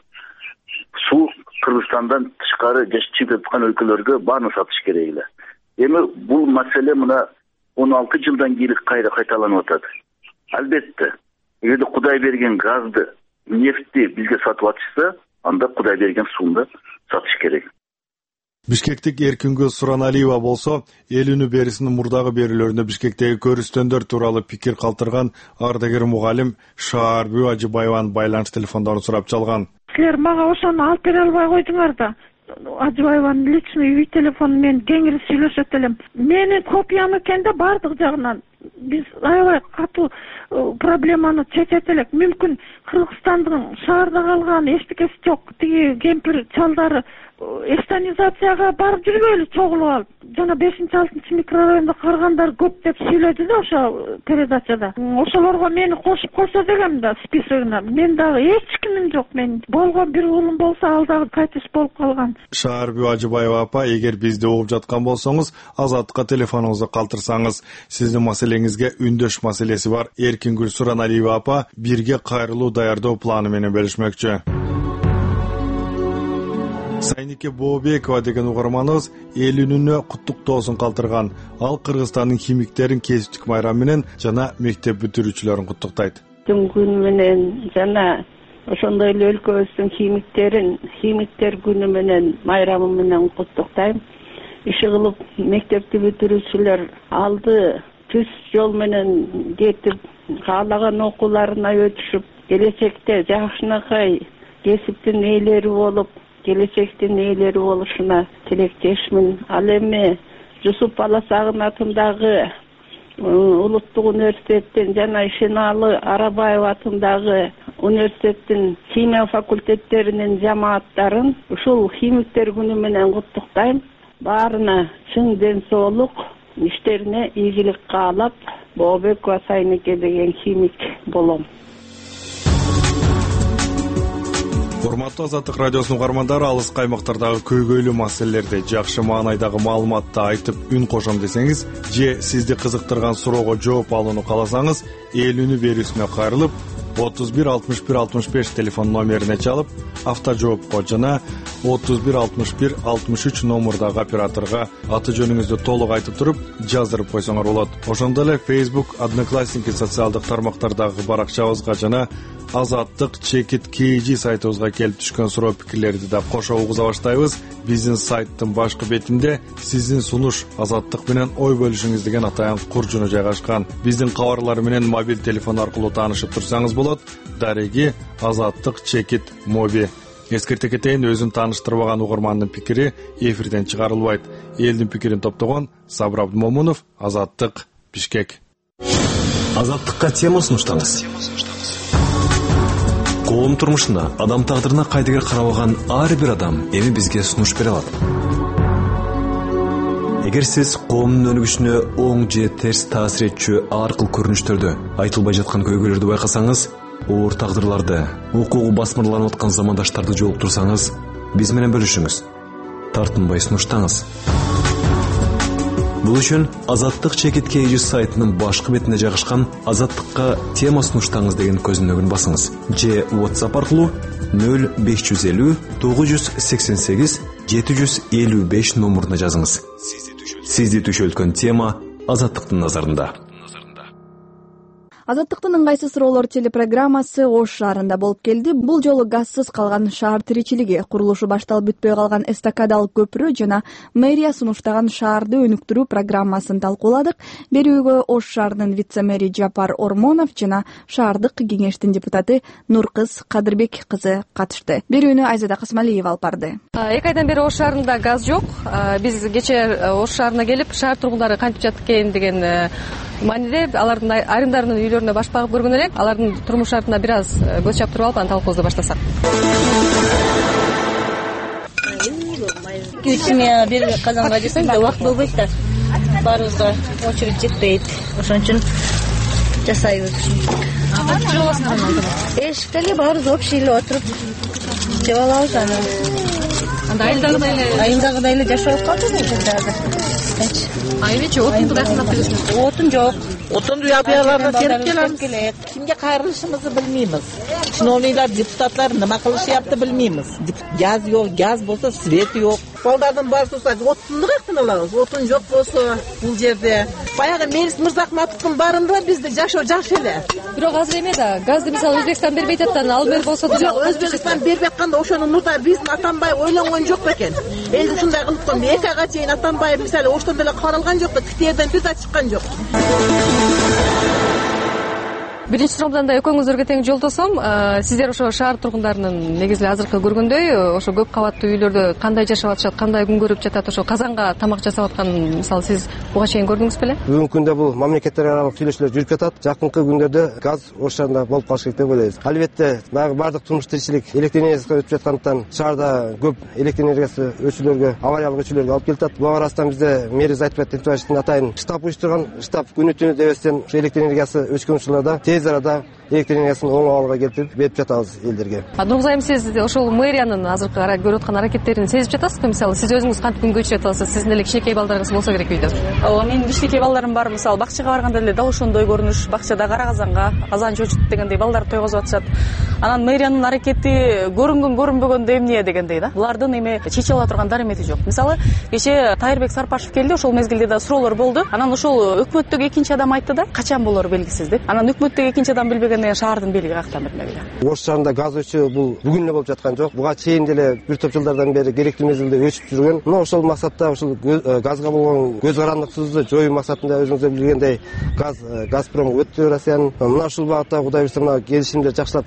суу Кыргызстандан тышкары чыгып жаткан өлкөлөргө баарын сатыш керек эле. Эми бул маселе мына 16 жылдан кийин кайра кайталанып атат. Албетте, эгерде Кудай берген газды, нефтти бизге сатып атышса, анда Кудай берген сууну сатыш керек. Бишкектик Эркингүл Сураналиева болсо, эл үнү берисинин мурдагы берүүлөрүндө Бишкектеги көрүстөндөр тууралуу пикир калтырган ардагер мугалим Шаарбү Ажыбаеванын байланыш телефондорун сурап чалган. Силер мага ошону алып бере албай койдуңар да. Ажыбаеванын личный үй телефону менен кеңири сүйлөшөт элем. Менин копиям экенде бардык жагынан биз аябай катуу проблеманы чечет элек. Мүмкүн Кыргызстандын шаарда калган эчтекеси жок тиги кемпир чалдары эстонизацияга барып жүргөйлү чогулуп алып. Жана 5-6 микрорайондо каргандар көп деп сүйлөдү да ошо передачада. Ошолорго мени кошуп койсо дегем да списогуна. Мен дагы эч кимим жок. Мен болгон бир уулум болсо ал дагы кайтыш болуп калган. Шаарбү Ажыбаева апа, эгер бизди угуп жаткан болсоңуз, Азаттыкка телефонуңузду калтырсаңыз, сиздин маселеңизге үндөш маселеси бар. Эркингүл Сураналиева апа бирге кайрылуу даярдоо планы менен бөлүшмөкчү. Сайнике Бообекова деген угарманыбыз эл үнүнө куттуктоосун калтырган. Ал Кыргызстандын химиктерин кесиптик майрам менен жана мектеп бүтүрүүчүлөрүн куттуктайт. Күнү менен жана ошондой эле өлкөбүздүн химиктер күнү менен майрамы менен куттуктайм. Иши кылып мектепти бүтүрүүчүлөр алды түз жол менен кетип, каалаган окууларына өтүшүп, келечекте жакшынакай кесиптин ээлери болуп, келечектин ээлери болушуна тилектешмин. Ал эми Жусуп Баласагын атындагы Улуттук университеттин жана Ишеналы Арабаев атындагы университеттин химия факультеттеринин жамааттарын ушул химиктер күнү менен куттуктайм. Баарына чың ден соолук, иштерине ийгилик каалап, Бообекова Сайнеке деген химик болом. Урматтуу Азаттык радиосунун угармандары, алыс каймактардагы көйгөйлүү маселелерди жакшы маанайдагы маалыматты айтып үн кошом десеңиз, же сизди кызыктырган суроого жооп алууну кааласаңыз, эл үнү берүүсүнө кайрылып 31 61 65 телефон номерине чалып, автожоопко жана 31 61 63 номурдагы операторго аты жөнүңүздү толук айтып туруп жаздырып койсоңор болот. Ошондой эле Facebook, Одноклассники социалдык тармактардагы баракчабызга жана Азаттык чекит KG сайтыбызга келип түшкөн суроо пикирлерди да кошо угуза баштайбыз. Биздин сайттын башкы бетинде сиздин сунуш Азаттык менен ой бөлүшүңүз деген атайын куржуну жайгашкан. Биздин кабарлар менен мобил телефон аркылуу таанышып турсаңыз болот. Дареги Азаттык чекит моби. Эскерте кетейин, өзүн тааныштырбаган угармандын пикири эфирден чыгарылбайт. Элдин пикирин топтогон Сабыр Абдымомунов, Азаттык, Бишкек. Азаттыкка тема сунуштаңыз. Коом турмушуна, адам тагдырына кайдыгер карабаган ар бир адам эми бизге сунуш бере алат. Эгер сиз коомдун өнүгүшүнө оң же терс таасир этчү ар кыл көрүнүштөрдү, айтылбай жаткан көйгөйлөрдү байкасаңыз, оор тагдырларды, укугу басмырланып аткан замандаштарды жолуктурсаңыз, биз менен бөлүшүңүз. Тартынбай сунуштаңыз. Бул үчүн Азаттык чекит KG сайтынын башкы бетинде жайгашкан Азаттыкка тема сунуштаңыз деген көзүнөгүн басыңыз. Же WhatsApp аркылуу 0550 988 755 номуруна жазыңыз. Сизди түшөлткөн тема Азаттыктын назарында. Азаттыктын ыңгайсыз суроолор телепрограммасы Ош шаарында болуп келди. Бул жолу газсыз калган шаар тиричилиги, курулушу башталып бүтпөй калган эстакадалык көпүрө жана мэрия сунуштаган шаарды өнүктүрүү программасын талкууладык. Берүүгө Ош шаарынын вице-мэри Жапар Ормонов жана шаардык кеңештин депутаты Нуркыз Кадырбек кызы катышты. Берүүнү Айзада Касмалиева алып барды. 2 айдан бери Ош шаарында газ жок. Биз кечээ Ош шаарына келип, шаар тургундары кантип жатат экен деген мааниде алардын айрымдарынын үйлөрүнө баш багып көргөн элек. Алардын турмуш шартына бир аз көз чаптырып алып, аны талкуубузду баштасак. 2 миңа бир казанга жасайм да убакыт болбойт да. Баарыбызга очередь жетпейт. Ошон үчүн жасайбыз. Эшикте эле баарыбыз общий эле отуруп жеп алабыз аны. Анда айылдагыдай эле жашап калдык. Айнечи отунду да сынап келесиз? Отун жок. Отунду ябыяларга терip келебиз. Кимге кайрылышыбызды билмейбиз. Чиновниктер, депутаттар нема кылышыпты билмейбиз. Газ жок, газ болсо свет жок. Балдардын баасы отунду каяктан алабыз? Отун жок болсо бул жерде. Баягы Мелис Мырзахматовдун барында бизде жашоо жакшы эле. Бирок азыр эме да, газды мисалы Өзбекстан бербей атат, ал мер болсо да. Өзбекстан бербей атканда ошонун мурда биздин Атамбай ойлонгон жок бекен. Эл ушундай кылып койду. 2 айга чейин Атамбай мисалы оштон деле каралган жок да, ктерден бир да чыккан жок. Биринчи суроомдон да экөөңүздөргө тең жолдосом, сиздер ошо шаар тургундарынын негизи азыркы көргөндөй, ошо көп кабаттуу үйлөрдө кандай жашап атышат, кандай күн көрүп жатат, ошо казанга тамак жасап атканын мисалы сиз буга чейин көрдүңүз беле? Бүгүнкү күндө бул мамлекеттер аралык сүйлөшүүлөр жүрүп жатат. Жакынкы күндөрдө газ Ош шаарында болуп калышы керек деп ойлойбуз. Албетте, баардык турмуш тиричилик электр энергиясына өтүп жаткандыктан шаарда көп электр энергиясы өчүүлөргө, авариялык өчүүлөргө алып келип атат. Буга карабастан бизде мэрия Айтбек Темиртаевдин атайын штаб уюштурган, штаб күнү түнү дебестен электр энергиясы өчкөн учурларда тез арада электр энергиясын оң абалга келтирип берип жатабыз элдерге. Нурзайым, сиз ошол мэриянын азыркы көрүп аткан аракеттерин сезип жатасызбы? Мисалы сиз өзүңүз кантип күн кечирип атасыз? Сиздин эле кичинекей балдарыңыз болсо керек үйдө. Ооба, менин кичинекей балдарым бар. Мисалы бакчага барганда эле дал ошондой көрүнүш. Бакчада кара казанга азан чочут дегендей балдар тойгозуп атышат. Анан мэриянын аракети көрүнгөн көрүнбөгөндө эмне дегендей да. Булардын эме чече ала турган даремети жок. Мисалы кечээ Тайырбек Сарпашев келди, ошол мезгилде да суроолор болду. Анан ошол өкмөттөгү экинчи адам айтты да, качан болору белгисиз деп. Анан өкмөттөгү экинчи адам билбегенден шаардын бийлиги каяктан билмегиле. Ош шаарында газ өчүү бул бүгүн эле болуп жаткан жок. Буга чейин деле бир топ жылдардан бери керектүү мезгилде өчүп жүргөн. Мына ошол максатта ушул газга болгон көз карандыксыздыкты жоюу максатында өзүңүздөр билгендей Газпром өтө Россиянын мына ушул багытта Кудай буйрса мына келишимдер жакшылап түзүлүп калса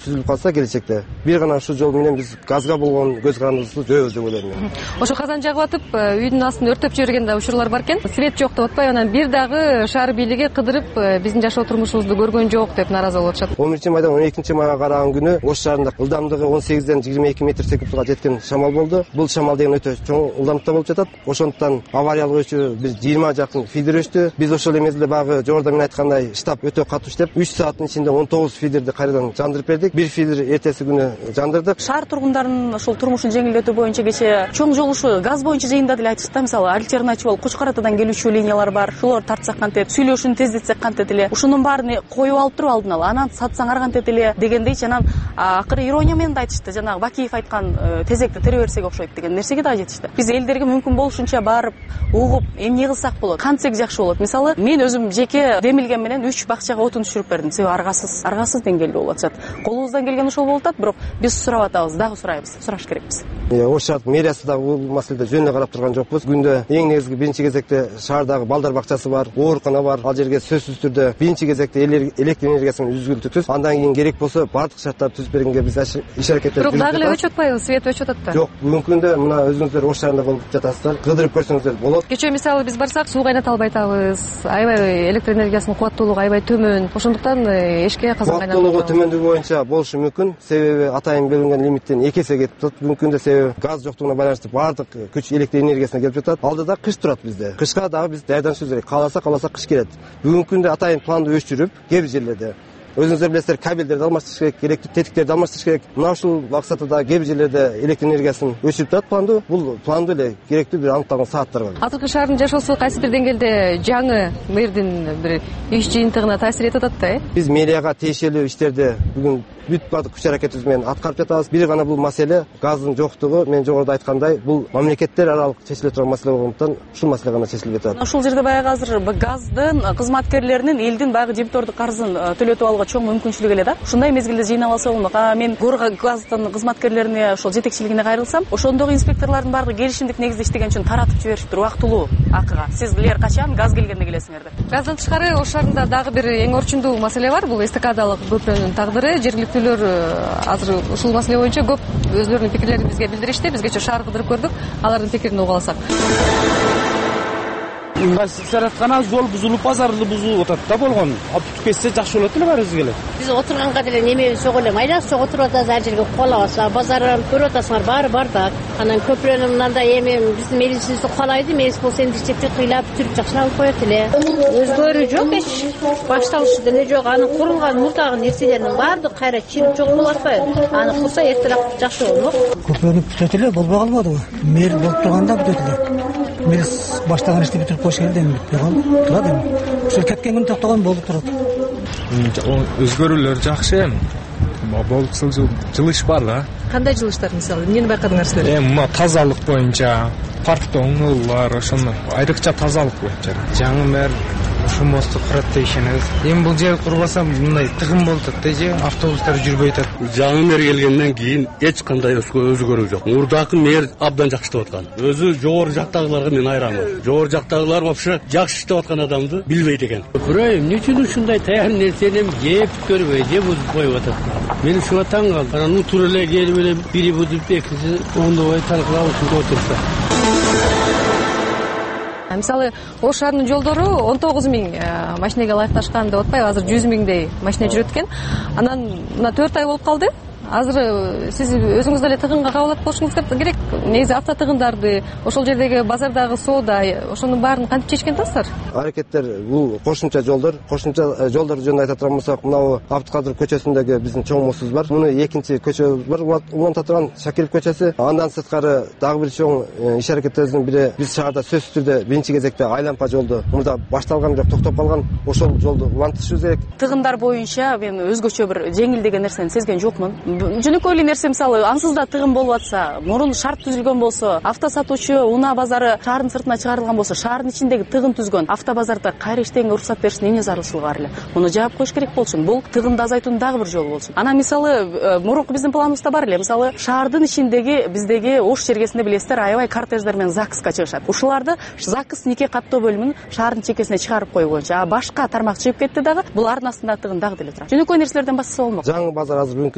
калса келечекте бир гана ушул жол менен биз газга болгон көз карандыбызды жоёбуз деп ойлойм мен. Ошо казан жагып атып үйдүн астын өртөп жиберген да учурлар бар экен. Свет жок деп атпайбы, анан бир дагы шаар бийлиги кыдырып биздин жашоо турмушубузду көргөн жок деп нааразы болуп атышат. 11-майдан 12-майга караган күнү Ош шаарында ылдамдыгы 18ден 22 метр секундга жеткен шамал болду. Бул шамал деген өтө чоң ылдамдыкта болуп жатат. Ошондуктан авариялык өчү бир 20 жакын фидер өчтү. Биз ошол мезгилде багы жогоруда мен айткандай штаб өтө катуу иштеп 3 сааттын ичинде 19 фидерди кайрадан жандырып бердик. Бир фидер эртеси күнү жандырдык. Шаар тургундарынын ошол турмушун жеңилдетүү боюнча кечээ чоң жол ушу газ боюнча жыйында деле айтышты. Мисалы альтернатива Кучкар Атадан келүүчү линиялар бар. Шулар тартсак кантет, сүйлөшүүнү тездетсек кантет эле. Ушунун баарын коюп алып туруп алдын ала анан сатсаңар кантет эле дегендейчи. Анан акыры ирония менен да айтышты. Жанагы Бакиев айткан тезекти тере берсек окшойт деген нерсеге да жетишти. Биз элдерге мүмкүн болушунча барып угуп эмне кылсак болот, кантсек жакшы болот. Мисалы мен өзүм жеке демилген менен 3 бакчага отун түшүрүп бердим. Себеби аргасыз деңгээлде болуп атышат. Колубуздан келген ошол болуп атат, бирок биз сурап атабыз, дагы сурайбыз, сураш керекпиз. Ош шаар мэриясы да бул маселеде жөнүнө карап турган жокпуз. Күндө эң негизги биринчи кезекте шаардагы балдар бакчасы бар, оорукана бар. Ал жерге сөзсүз түрдө биринчи кезекте электр энергиясы менен үзгүлтүксүз. Андан кийин керек болсо бардык шарттарды түзүп бергенге биз иш аракеттер жүргүзүп жатабыз. Бирок дагы эле өчүп атпайбы? Свет өчүп атат да. Жок, бүгүнкү күндө мына өзүңүздөр Ош шаарында болуп жатасыздар. Кыдырып көрсөңүздөр болот. Кечээ мисалы биз барсак суу кайната албай атабыз. Аябай электр энергиясынын кубаттуулугу аябай төмөн. Ошондуктан эшикке казан кайнатып. Кубаттуулугу төмөндүгү боюнча болушу мүмкүн. Себеби атайын берилген лимиттен 2 эсе кетип атат. Бүгүнкү күндө себеби газ жоктугуна байланыштуу бардык күч электр энергиясына келип жатат. Алдыда кыш турат бизде. Кышка дагы биз даярданышыбыз керек. Кааласа кыш келет. Бүгүнкү күндө атайын планды өчүрүп, кээ бир жерлерде өзүңүздөр билесиздер, кабелдерди алмаштырыш керек, электр тетиктерди алмаштырыш керек. Мына ушул максатта да кээ бир жерлерде электр энергиясын өчүрүп турат планды. Бул планды эле керектүү бир аныкталган сааттар бар. Азыркы шаардын жашоосу кайсы бир деңгээлде жаңы мэрдин бир иш жыйынтыгына таасир этип атат да, Биз мэрияга тиешелүү иштерди бүгүн бүт бардык күч аракетибиз менен аткарып жатабыз. Бир гана бул маселе газдын жоктугу, мен жогоруда айткандай, бул мамлекеттер аралык чечиле турган маселе болгондуктан ушул маселе гана чечилип жатат. Ушул жерде баягы азыр газдын кызматкерлеринин элдин баягы дебитордук карызын төлөтүп алууга чоң мүмкүнчүлүгү эле да. Ушундай мезгилде жыйнап алса болмок. Мен Горгаздын кызматкерлерине ошол жетекчилигине кайрылсам, ошондогу инспекторлордун баардыгы келишимдик негизде иштеген үчүн таратып жибериптир убактылуу акыга. Сизлер качан газ келгенде келесиңер деп. Газдан тышкары Ош шаарында дагы бир эң орчундуу маселе бар. Бул эстакадалык көпүрөнүн тагдыры. Жергиликтүүлөр азыр ушул маселе боюнча көп өзлөрүнүн пикирлерин бизге билдиришти. Биз кечээ шаар кыдырып көрдүк. Алардын пикирин угуп алсак. Инвестиция аткана жол бузулуп, базарды бузулуп атат да болгон. Бүтүп кетсе жакшы болот эле баарыбызга эле. Биз отурганга деле неме сок эле майдак сок отуруп атабыз, ар жерге кубалабаса, базарын көрүп атасыңар, баары бардак. Анан көпүрөнүн мындай эми биздин мэрисибиз кубалайды, мэрис болсо энди иштеп кыйлап бүтүрүп жакшылап коет эле. Өзгөрүү жок, эч башталышы деле жок. Анын курулган мурдагы нерселердин баардыгы кайра чирип жок болуп атпайбы? Аны курса эртерээк жакшы болмок. Көпүрөнүп бүтөт эле, болбой калбадыбы? Мэр болуп турганда бүтөт эле. Мэрис баштаган ишти бүтүрүп койуш керек эми бүтпөй калды. Турат эми. Ошол кеткен күнү токтогон болуп турат. Өзгөрүүлөр жакшы эми. Болупсул жылыш бар да. Кандай жылыштар мисалы? Эмнени байкадыңар силер? Мына тазалык боюнча, паркта оңолуулар, ошону айрыкча тазалык боюнча. Жаңы мэр ушул мосту курат деп ишенебиз. Эми бул жер курбаса мындай тыгын болуп атат да, же автобустар жүрбөй атат. Жаңы мэр келгенден кийин эч кандай өзгөрүү жок. Мурдакы мэр абдан жакшы иштеп аткан. Өзү жогору жактагыларга мен айранмын. Жогору жактагылар вообще жакшы иштеп аткан адамды билбейт экен. Көрөйм, эмне үчүн ушундай таяр нерсени жеп көрбөй, же бузуп коюп атат. Мен ушуга таң калдым. Анан утур эле келип эле бири бузуп, экинчиси оңдобой талкалап ушунда отурса. Мисалы, Ош шаарынын жолдору 19 000 машинеге ылайыкташкан деп атпайбы? Азыр 100 000дей машина жүрөт экен. Анан мына 4 ай болуп калды. Азыр сиз өзүңүз деле тыгынга кабыл алып болушуңуз керек. Негизи автотыгындарды, ошол жердеги базардагы соода, ошонун баарын кантип чечкен атасыздар? Аракеттер бул кошумча жолдор жөнүндө айта турган болсок, мына Абдыкадыр көчөсүндөгү биздин чоң мостубуз бар. Муну экинчи көчө бар, уланта турган Шакиров көчөсү. Андан сырткары дагы бир чоң иш аракеттерибиздин бири, биз шаарда сөзсүз түрдө биринчи кезекте айлампа жолду мурда башталган бирок токтоп калган, ошол жолду улантышыбыз керек. Тыгындар боюнча мен өзгөчө бир жеңил деген нерсени сезген жокмун. Жөнөкөй эле нерсе, мисалы, ансыз да тыгын болуп атса, мурун шарт түзүлгөн болсо, авто сатуучу унаа базары шаардын сыртына чыгарылган болсо, шаардын ичиндеги тыгын түзгөн автобазарда кайра иштегенге уруксат беришин эмне зарылчылыгы бар эле? Муну жаап коюш керек болчу. Бул тыгынды азайтуунун дагы бир жолу болчу. Анан мисалы, мурунку биздин планыбызда бар эле, мисалы, шаардын ичиндеги биздеги Ош жергесинде билесиздер, аябай кортеждер менен ЗАГСка чыгышат. Ушуларды ЗАГС нике каттоо бөлүмүнүн шаардын чекесине чыгарып коюу боюнча, башка тармак чыгып кетти дагы, бул ардын астында тыгын дагы деле турат. Жөнөкөй нерселерден баштаса болмок. Жаңы базар азыр бүгүнкү күндө толук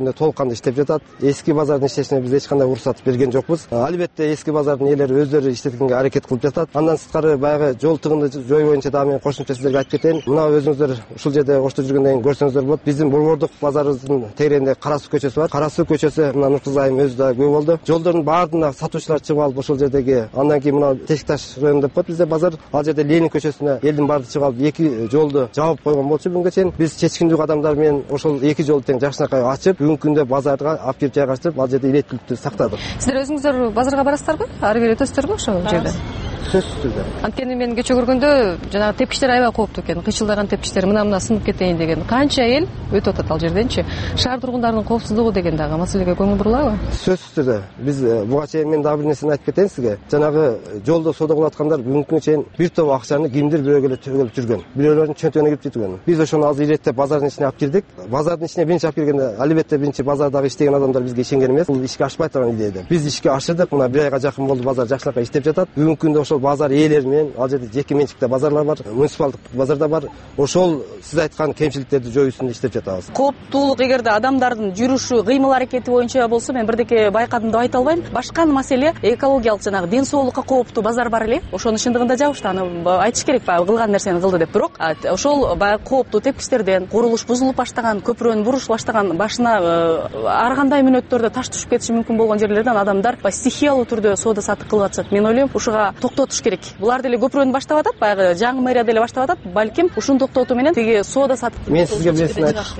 талканда иштеп жатат. Эски базардын иштешине биз эч кандай уруксат берген жокпуз. Албетте эски базардын ээлери өздөрү иштеткенге аракет кылып жатат. Андан сырткары баягы жол тыгынды жой боюнча дагы мен кошумча сиздерге айтып кетейин. Мына өзүңүздөр ушул жерде ошто жүргөндөн кийин көрсөңүздөр болот. Биздин борбордук базарыбыздын тегерегинде Кара суу көчөсү бар. Кара суу көчөсү мына Нуркызы айым өзү да күбө болду. Жолдордун баардыгына сатуучулар чыгып алып ошол жердеги андан кийин мына Тешкташ району деп коет бизде базар. Ал жерде Ленин көчөсүнө элдин баары чыгып алып эки жолду жаап койгон болчу бүгүнгө чейин. Биз чечкиндүү кадамдар менен ошол эки жолду тең жакшынакай ачып, бүгүнкү күндө базарга алып келип жайгаштырып, ал жерде илеттүүлүктү сактадык. Сиздер өзүңүздөр базарга барасыздарбы? Ары бери өтөсүздөрбү ошол жерде? Сөзсүз түрдө. Анткени мен кече көргөндө жанагы тепкичтер аябай кооптуу экен. Кыйчылдаган тепкичтер мына сынып кетейин деген. Канча эл өтүп атат ал жерденчи? Шаар тургундарынын коопсуздугу деген дагы маселеге көңүл бурулабы? Сөзсүз түрдө. Биз буга чейин мен дагы бир нерсени айтып кетейин сизге. Жанагы жолдо соода кылып аткандар бүгүнкү чейин бир топ акчаны кимдир бирөөгө эле төгүлүп жүргөн. Бирөөлөрдүн чөнтөгүнө кирип жүргөн. Биз ошону азыр иреттеп базардын ичине алып кирдик. Базардын ичине биринчи алып киргенде албетте биринчи базардагы иштеген адамдар бизге ишенген эмес. Бул ишке ашпай турган идея. Биз ишке ашырдык. Мына бир айга жакын болду базар жакшынакай иштеп жатат. Бүгүнкү күндө ошол базар ээлери ал жерде жеке менчикте базарлар бар, муниципалдык базарда бар. Ошол сиз айткан кемчиликтерди жоюу үстүндө иштеп жатабыз. Кооптуулук эгерде адамдардын жүрүшү, кыймыл аракети боюнча болсо, мен бирдеке байкадым деп айта албайм. Башка маселе экологиялык жанагы ден соолукка кооптуу базар бар эле. Ошонун чындыгында жабышты. Аны айтыш керек, баягы кылган нерсени кылды деп. Бирок ошол баягы кооптуу тепкичтерден, курулуш бузулуп баштаган, көпүрөнү буруш баштаган, башына ар кандай мүнөттөрдө таш түшүп кетиши мүмкүн болгон жерлерден адамдар стихиялуу түрдө соода саттык кылып атышат. Мен ойлойм, ушуга токтотуш керек. Булар деле көпүрөнү баштап атат, баягы жаңы мэрия деле баштап атат. Балким ушуну токтотуу менен тиги соода саттык. Мен сизге нерсени айтып.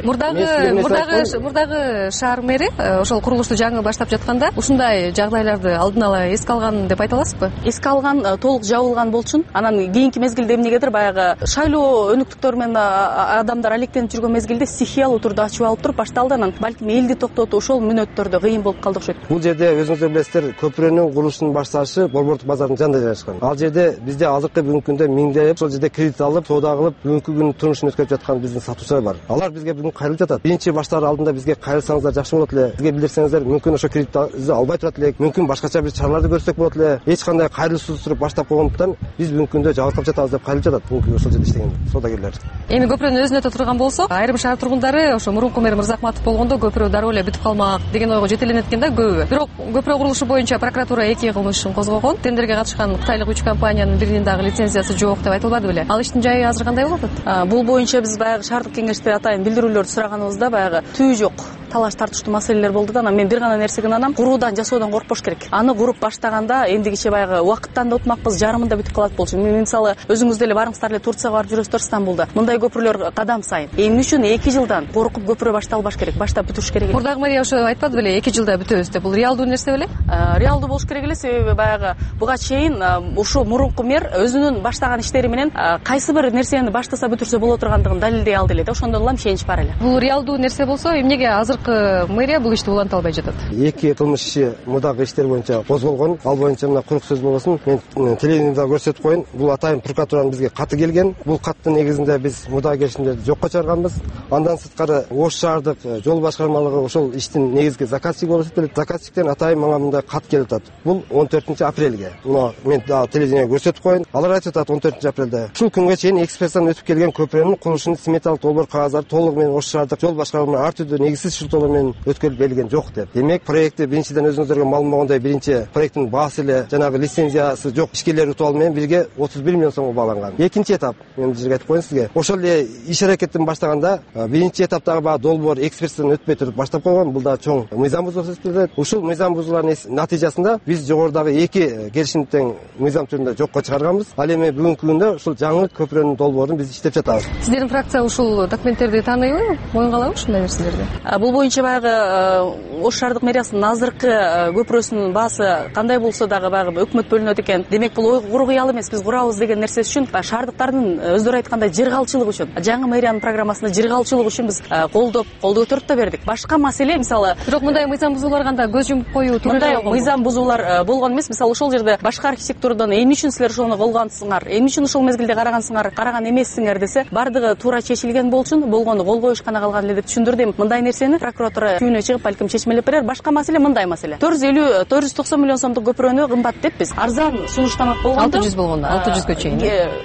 Мурдагы шаар мэри ошол курулушту жаңы баштап жатканда ушундай жагдайларды алдын ала эске алган деп айта аласызбы? Эске алган, толук жабылган болчун. Анан кийинки мезгилде эмнегедир баягы шайлоо өнүктүктөр менен адамдар алектенип жүргөн мезгилде стихиялуу түрдө ачып алып туруп башталды. Анан балким элди токтотуу ошол мүнөттөрдө кыйын болуп калды окшойт. Бул жерде өзүңүздөр билесиздер, көпүрөнүн курулушунун башталышы борбордук базардын жанында жайгашкан. Ал жерде бизде азыркы бүгүнкү күндө миңдеп ошол жерде кредит алып, соода кылып, бүгүнкү күндүн турмушун өткөрүп жаткан биздин сатуучулар бар. Алар бизге бүгүн кайрылып жатат. Биринчи баштары алдында бизге кайрылсаңыздар жакшы болот эле. Бизге билдирсеңиздер, мүмкүн ошо кредитти албай турат элек, мүмкүн башкача бир чараларды көрсөк болот эле. Эч кандай кайрылуусуз туруп баштап койгондуктан биз бүгүнкү күндө жабыркап жатабыз деп кайрылып жатат бүгүнкү ошол жерде иштеген соодагерлер. Эми көпүрөнүн өзүнө өтө турган болсок, айрым шаар тургундары ошо мурунку мэр Мырзахматов болгондо көпүрө дароо эле бүтүп калмак деген ойго жетеленет экен да көбү. Бирок көпүрө курулушу боюнча прокуратура 2 кылмыш ишин козгогон. Тендерге катышкан кытайлык 3 компаниянын биринин дагы лицензиясы жок деп айтылбады беле? Ал иштин жайы азыр кандай болуп атат? Бул боюнча биз баягы шаардык кеңеште атайын билдирүүлөрдү сураганыбызда баягы түйү жок. Талаш тартыштуу маселелер болду да, анан мен бир гана нерсеге ынанам, куруудан жасоодон коркпош керек. Аны куруп баштаганда эндигиче баягы убакыттан да утмакпыз, жарымында бүтүп калат болчу. Мен мисалы өзүңүз деле барыңыздар эле Турцияга барып жүрөсүздөр, Стамбулда. Мындай көпүрөлөр кадам сайын. Эмне үчүн 2 жылдан коркуп көпүрө башталбаш керек, баштап бүтүрүш керек. Мурдагы мэрия ошо айтпады беле, 2 жылда бүтөбүз деп. Бул реалдуу нерсе беле? Реалдуу болуш керек эле, себеби баягы буга чейин ушу мурунку мэр өзүнүн баштаган иштери менен кайсы бир нерсени баштаса бүтүрсө боло тургандыгын далилдей алды эле да. Ошондон улам ишенич бар эле. Бул реалдуу нерсе болсо, эмнеге азыркы мэрия бул ишти уланта албай жатат? 2 кылмыш иши мурдагы иштер боюнча козголгон. Ал боюнча мына курук сөз болбосун, мен телевизордо көрсөтүп коеюн. Бул атайын прокуратуранын бизге каты келген. Бул каттын негизинде биз мурдагы келишимдерди жокко чыгарганбыз. Андан сырткары Ош шаардык жол башкармалыгы ошол иштин негизги заказчиги болуп эсептелет. Заказчиктен атайын мага мындай кат келип атат. Бул 14-апрелге. Мына мен дагы телевизордо көрсөтүп коеюн. Алар айтып атат 14-апрелде. Ушул күнгө чейин экспертизадан өтүп келген көпүрөнүн курулушунун сметалык долбоор кагаздары толугу менен Ош шаардык жол башкармалыгына ар түрдүү негизсиз шуртоолор менен өткөрүлүп берилген жок деп. Демек, проекти биринчиден өзүңүздөргө маалым болгондой, биринчи проекттин баасы эле жанагы лицензиясы жок ишкерлер утуп алуу менен бирге 31 миллион сомго бааланган. Экинчи этап, мен бул жерге айтып коеюн сизге. Ошол эле иш аракеттин баштаганда биринчи этаптагы баягы долбоор экспертизадан өтпөй туруп баштап койгон. Бул да чоң мыйзам бузуулук эсептелет. Ушул мыйзам бузуулардын натыйжасында биз жогорудагы 2 келишимди тең мыйзам түрүндө жокко чыгарганбыз. Ал эми бүгүнкү күндө ушул жаңы көпүрөнүн долбоорун биз иштеп жатабыз. Сиздердин фракция ушул документтерди тааныйбы? Моюнга алабы ушундай нерселерди? Бул боюнча баягы Ош шаардык мэриясынын азыркы көпүрөсүнүн баасы кандай болсо дагы баягы өкмөт бөлүнөт экен. Демек бул куру кыял эмес, биз курабыз деген нерсе үчүн шаардыктардын өздөрү айткандай жыргалчылыгы үчүн, жаңы мэриянын программасында жыргалчылыгы үчүн биз кол көтөрүп да бердик. Башка маселе мисалы, бирок мындай мыйзам бузуулар кандай көз жумуп коюу туура мындай мыйзам бузуулар болгон эмес. Мисалы ошол жерде башка архитектурадан эмне үчүн силер ошону кылгансыңар, эмне үчүн ошол мезгилде карагансыңар, караган эмессиңер десе, бардыгы туура чечилген болгону кол коюш гана калган эле деп түшүндүрдүм. Мындай нерсени прокуратура түйүнү чыгып балким чечмелеп берер. Башка маселе мындай маселе. 490 миллион сомдук көпүрөнү кымбат деп биз арзан сунуштамак болгондо 600 болгондо 600гө чейин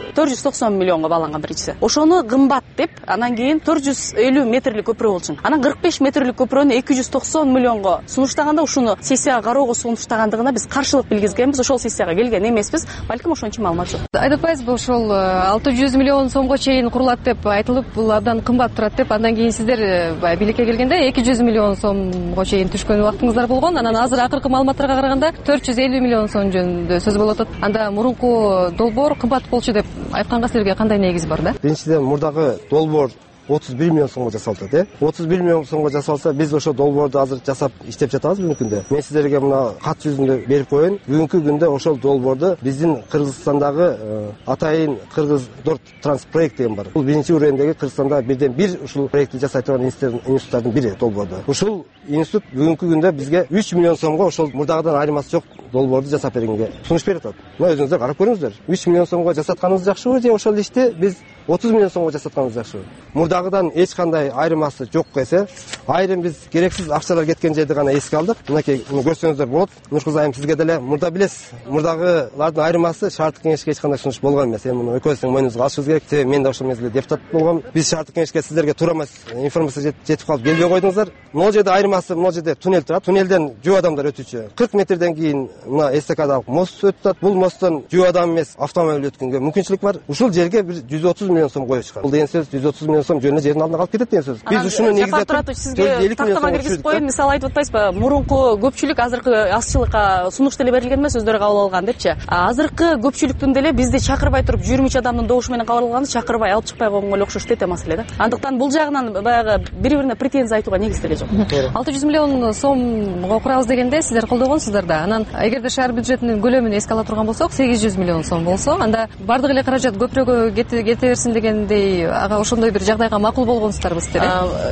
490 миллионго бааланган биринчиси. Ошону кымбат деп, анан кийин 450 метрлик көпүрө болчу. Анан 45 метрлик көпүрөнү 290 миллионго сунуштаганда ушуну сессияга кароого сунуштагандыгына биз каршылык билгизгенбиз. Ошол сессияга келген эмеспиз. Балким ошончо маалымат жок. Айтпайсызбы, ошол 600 миллион сомго чейин курулат деп айтылып, бул абдан кымбат турат деп, андан кийин сиздер бийликке келгенде 200 миллион сомго чейин түшкөн убактыңыздар болгон. Анан азыр акыркы маалыматтарга караганда 450 миллион сом жөнүндө сөз болуп атат. Анда мурунку долбоор кымбат болчу деп айтканга силерге кандай негиз бар да? Биринчиден мурдагы долбоор 31 миллион сомго жасалды да. 31 миллион сомго жасалса, биз ошо долбоорду азыр жасап иштеп жатабыз бүгүнкү күндө. Мен сиздерге мына кат жүзүндө берип коеюн. Бүгүнкү күндө ошол долбоорду биздин Кыргызстандагы атайын Кыргыздор транс проект деген бар. Бул биринчи уровендеги Кыргызстанда бирден бир ушул проектти жасай турган институттардын бири долбоорду. Ушул институт бүгүнкү күндө бизге 3 миллион сомго ошол мурдагыдан айырмасы жок долбоорду жасап бергенге сунуш берип атат. Мына өзүңүздөр карап көрүңүздөр. 3 миллион сомго жасатканыбыз жакшыбы же ошол ишти биз 30 миллион сомго жасатканыбыз жакшыбы? Мурдагыдан эч кандай айырмасы жок эсе, айрым биз керексиз акчалар кеткен жерди гана эске алдык. Мынакей көрсөңүздөр болот. Нуркызы айым сизге деле мурда билесиз, мурдагылардын айырмасы шаардык кеңешке эч кандай сунуш болгон эмес. Эми муну экөөбүздүн мойнубузга алышыбыз керек. Себеби мен да ошол мезгилде депутат болгом. Биз шаардык кеңешке сиздерге туура эмес информация жетип калып келбей койдуңуздар. Могул жерде айырмасы, могул жерде туннель турат. Туннелден жөө адамдар өтүүчү. 40 метрден кийин мына эстакадалык мост өтүп атат. Бул посттон жөө адам эмес, автомобиль өткөнгө мүмкүнчүлүк бар. Ушул жерге бир 130 миллион сом коюп чыгат. Бул деген сөз 130 миллион сом жөнүнө жердин алдына калып кетет деген сөз. Биз ушуну негизде сизге тактама киргизип коеюн. Мисалы айтып атпайсызбы, мурунку көпчүлүк азыркы азчылыкка сунуш деле берилген эмес, өздөрү кабыл алган депчи. Азыркы көпчүлүктүн деле бизди чакырбай туруп 23 адамдын добушу менен кабыл алганды чакырбай алып чыкпай койгонго эле окшош тете маселе да. Андыктан бул жагынан баягы бири-бирине претензия айтууга негиз деле жок. 600 миллион сомго курабыз дегенде сиздер колдогонсуздар да. Анан эгерде шаар бюджетинин көлөмүн эске ала турган болсок, 800 миллион сом болсо, анда бардык эле каражат көпүрөгө кете берсин дегендей, ага ошондой бир жагдайга макул болгонсуздарбы сиздер?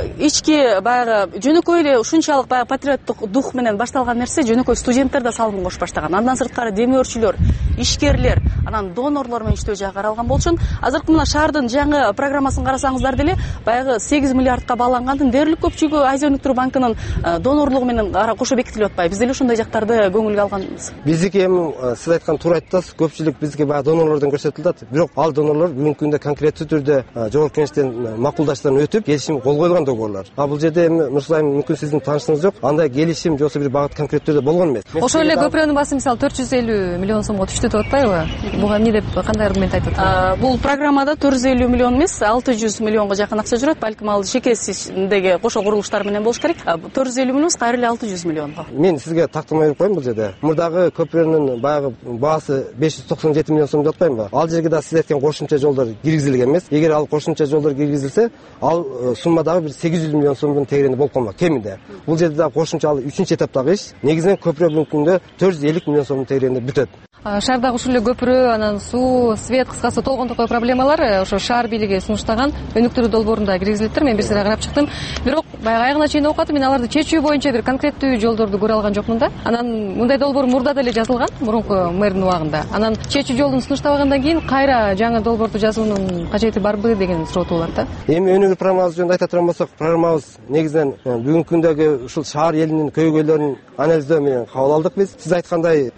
Ички баягы жөнөкөй эле ушунчалык баягы патриоттук дух менен башталган нерсе жөнөкөй студенттер да салым кошуп баштаган. Андан сырткары демөөрчүлөр, ишкерлер, анан донорлор менен иштөө жагы каралган болчу. Азыркы мына шаардын жаңы программасын карасаңыздар деле баягы 8 миллиардка баалангандын дээрлик көпчүлүгү Азия өнүктүрүү банкынын донорлугу менен кошо бекитилип атпайбы? Биз деле ушундай жактарды көңүлгө алганбыз. Биздики эми сиз айткан туура айттыңыз. Көпчүлүк бизге баягы донорлордон көрсөтүлүп атат. Бирок ал донорлор бүгүнкү күндө конкреттүү түрдө жогорку кеңештен макулдаштан өтүп, келишим кол коюлган договорлор. Бул жерде эми Нурсулайым мүмкүн сиздин таанышыңыз жок. Андай келишим же болбосо бир багыт конкреттүү түрдө болгон эмес. Ошол эле көпүрөнүн баасы мисалы 450 миллион сомго түштү деп атпайбы? Буга эмне деп кандай аргумент айтып атат? Бул программада 450 миллион эмес, 600 миллионго жакын акча жүрөт. Балким ал шекесиндеги кошо курулуштар менен болуш керек. 450 миллион кайра эле 600 миллионго. Мен сизге тактама берип коеюн бул жерде. Мурдагы көпүрөнүн баягы баасы 597 миллион сом деп атпаймынбы? Ал жерге да сиз айткан кошумча жолдор киргизилген эмес. Эгер ал кошумча жолдор киргизилсе, ал суммадагы бир 800 миллион сомдун тегерени болуп калмак кеминде. Бул жерде да кошумча ал 3-чү этаптагы иш. Негизинен көпүрө бүгүнкү күндө 450 миллион сомдун тегеренде бүтөт. Шаардагы ушул эле көпүрө, анан суу, свет, кыскасы толгон токой проблемалар ошо шаар бийлиги сунуштаган өнүктүрүү долбоорунда киргизилиптир. Мен бир сыйра карап чыктым. Бирок баягы аягына чейин окуп аттым. Мен аларды чечүү боюнча бир конкреттүү жолдорду көрө алган жокмун да. Анан мындай долбоор мурда деле жазылган, мурунку мэрдин убагында. Анан чечүү жолдун сунуштабагандан кийин кайра жаңы долбоорду жазуунун кажети барбы деген суроо бар да. Эми өнүгүү программабыз жөнүндө айта турган болсок, программабыз негизинен бүгүнкү күндөгү ушул шаар элинин көйгөйлөрүн анализдөө менен кабыл алдык биз. Сиз айткандай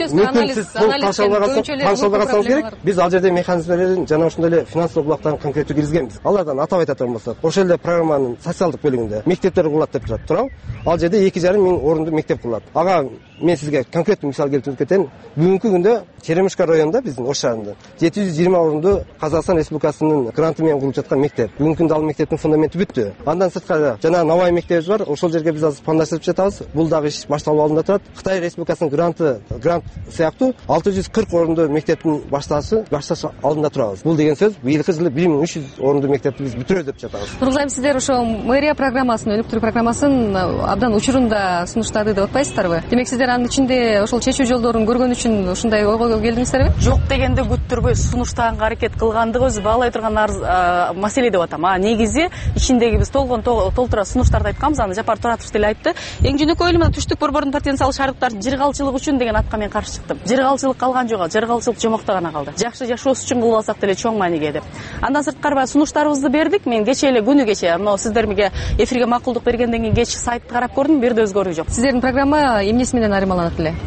таанышалбагансаңыз керек. Биз ал жерде механизмдерин жана ошондой эле финансылык булактарын конкреттүү киргизгенбиз. Алардан атап айта турган болсок, ошол эле программанын социалдык бөлүгүндө мектептер курулат деп турат, туурабы? Ал жерде 2,5 миң орундуу мектеп курулат. Ага мен сизге конкреттүү мисал келтирип кетейин. Бүгүнкү күндө Черемушка районунда биздин Ош шаарында 720 орундуу Казакстан Республикасынын гранты менен курулуп жаткан мектеп. Бүгүнкү күндө ал мектептин фундаменти бүттү. Андан сырткары жана Навай мектебибиз бар. Ошол жерге биз азыр пландаштырып жатабыз. Бул дагы иш башталып алдында турат. Кытай Республикасынын грант сыяктуу 640 орундуу мектептин башташ алдында турабыз. Бул деген сөз быйылкы жылы 1300 орундуу мектепти биз бүтүрөбүз деп жатабыз. Нургузайым, сиздер ошо мэрия программасын, өнүктүрүү программасын абдан учурунда сунуштады деп атпайсыздарбы? Демек сиздер анын ичинде ошол чечүү жолдорун көргөн үчүн ушундай ойго келдиңиздерби? Жок дегенде күттүрбөй сунуштаганга аракет кылгандыгы өзү баалай турган маселе деп атам. Негизи ичиндеги биз толтура сунуштарды айтканбыз, аны Жапар Туратович деле айтты. Эң жөнөкөй эле мына түштүк борбордун потенциал шаардыктардын жыргалчылыгы үчүн деген атка мен каршы чыктым. жыргалчылык калган жок, жыргалчылык жомокто гана калды. Жакшы жашообуз үчүн кылып алсак деле чоң мааниге деп. Андан сырткары сунуштарыбызды бердик. Мен кече эле күнү кече мына сиздерге эфирге макулдук бергенден кийин кеч сайтты карап көрдүм, бир да өзгөрүү жок. Сиздердин программа эмнеси менен айырмаланат эле?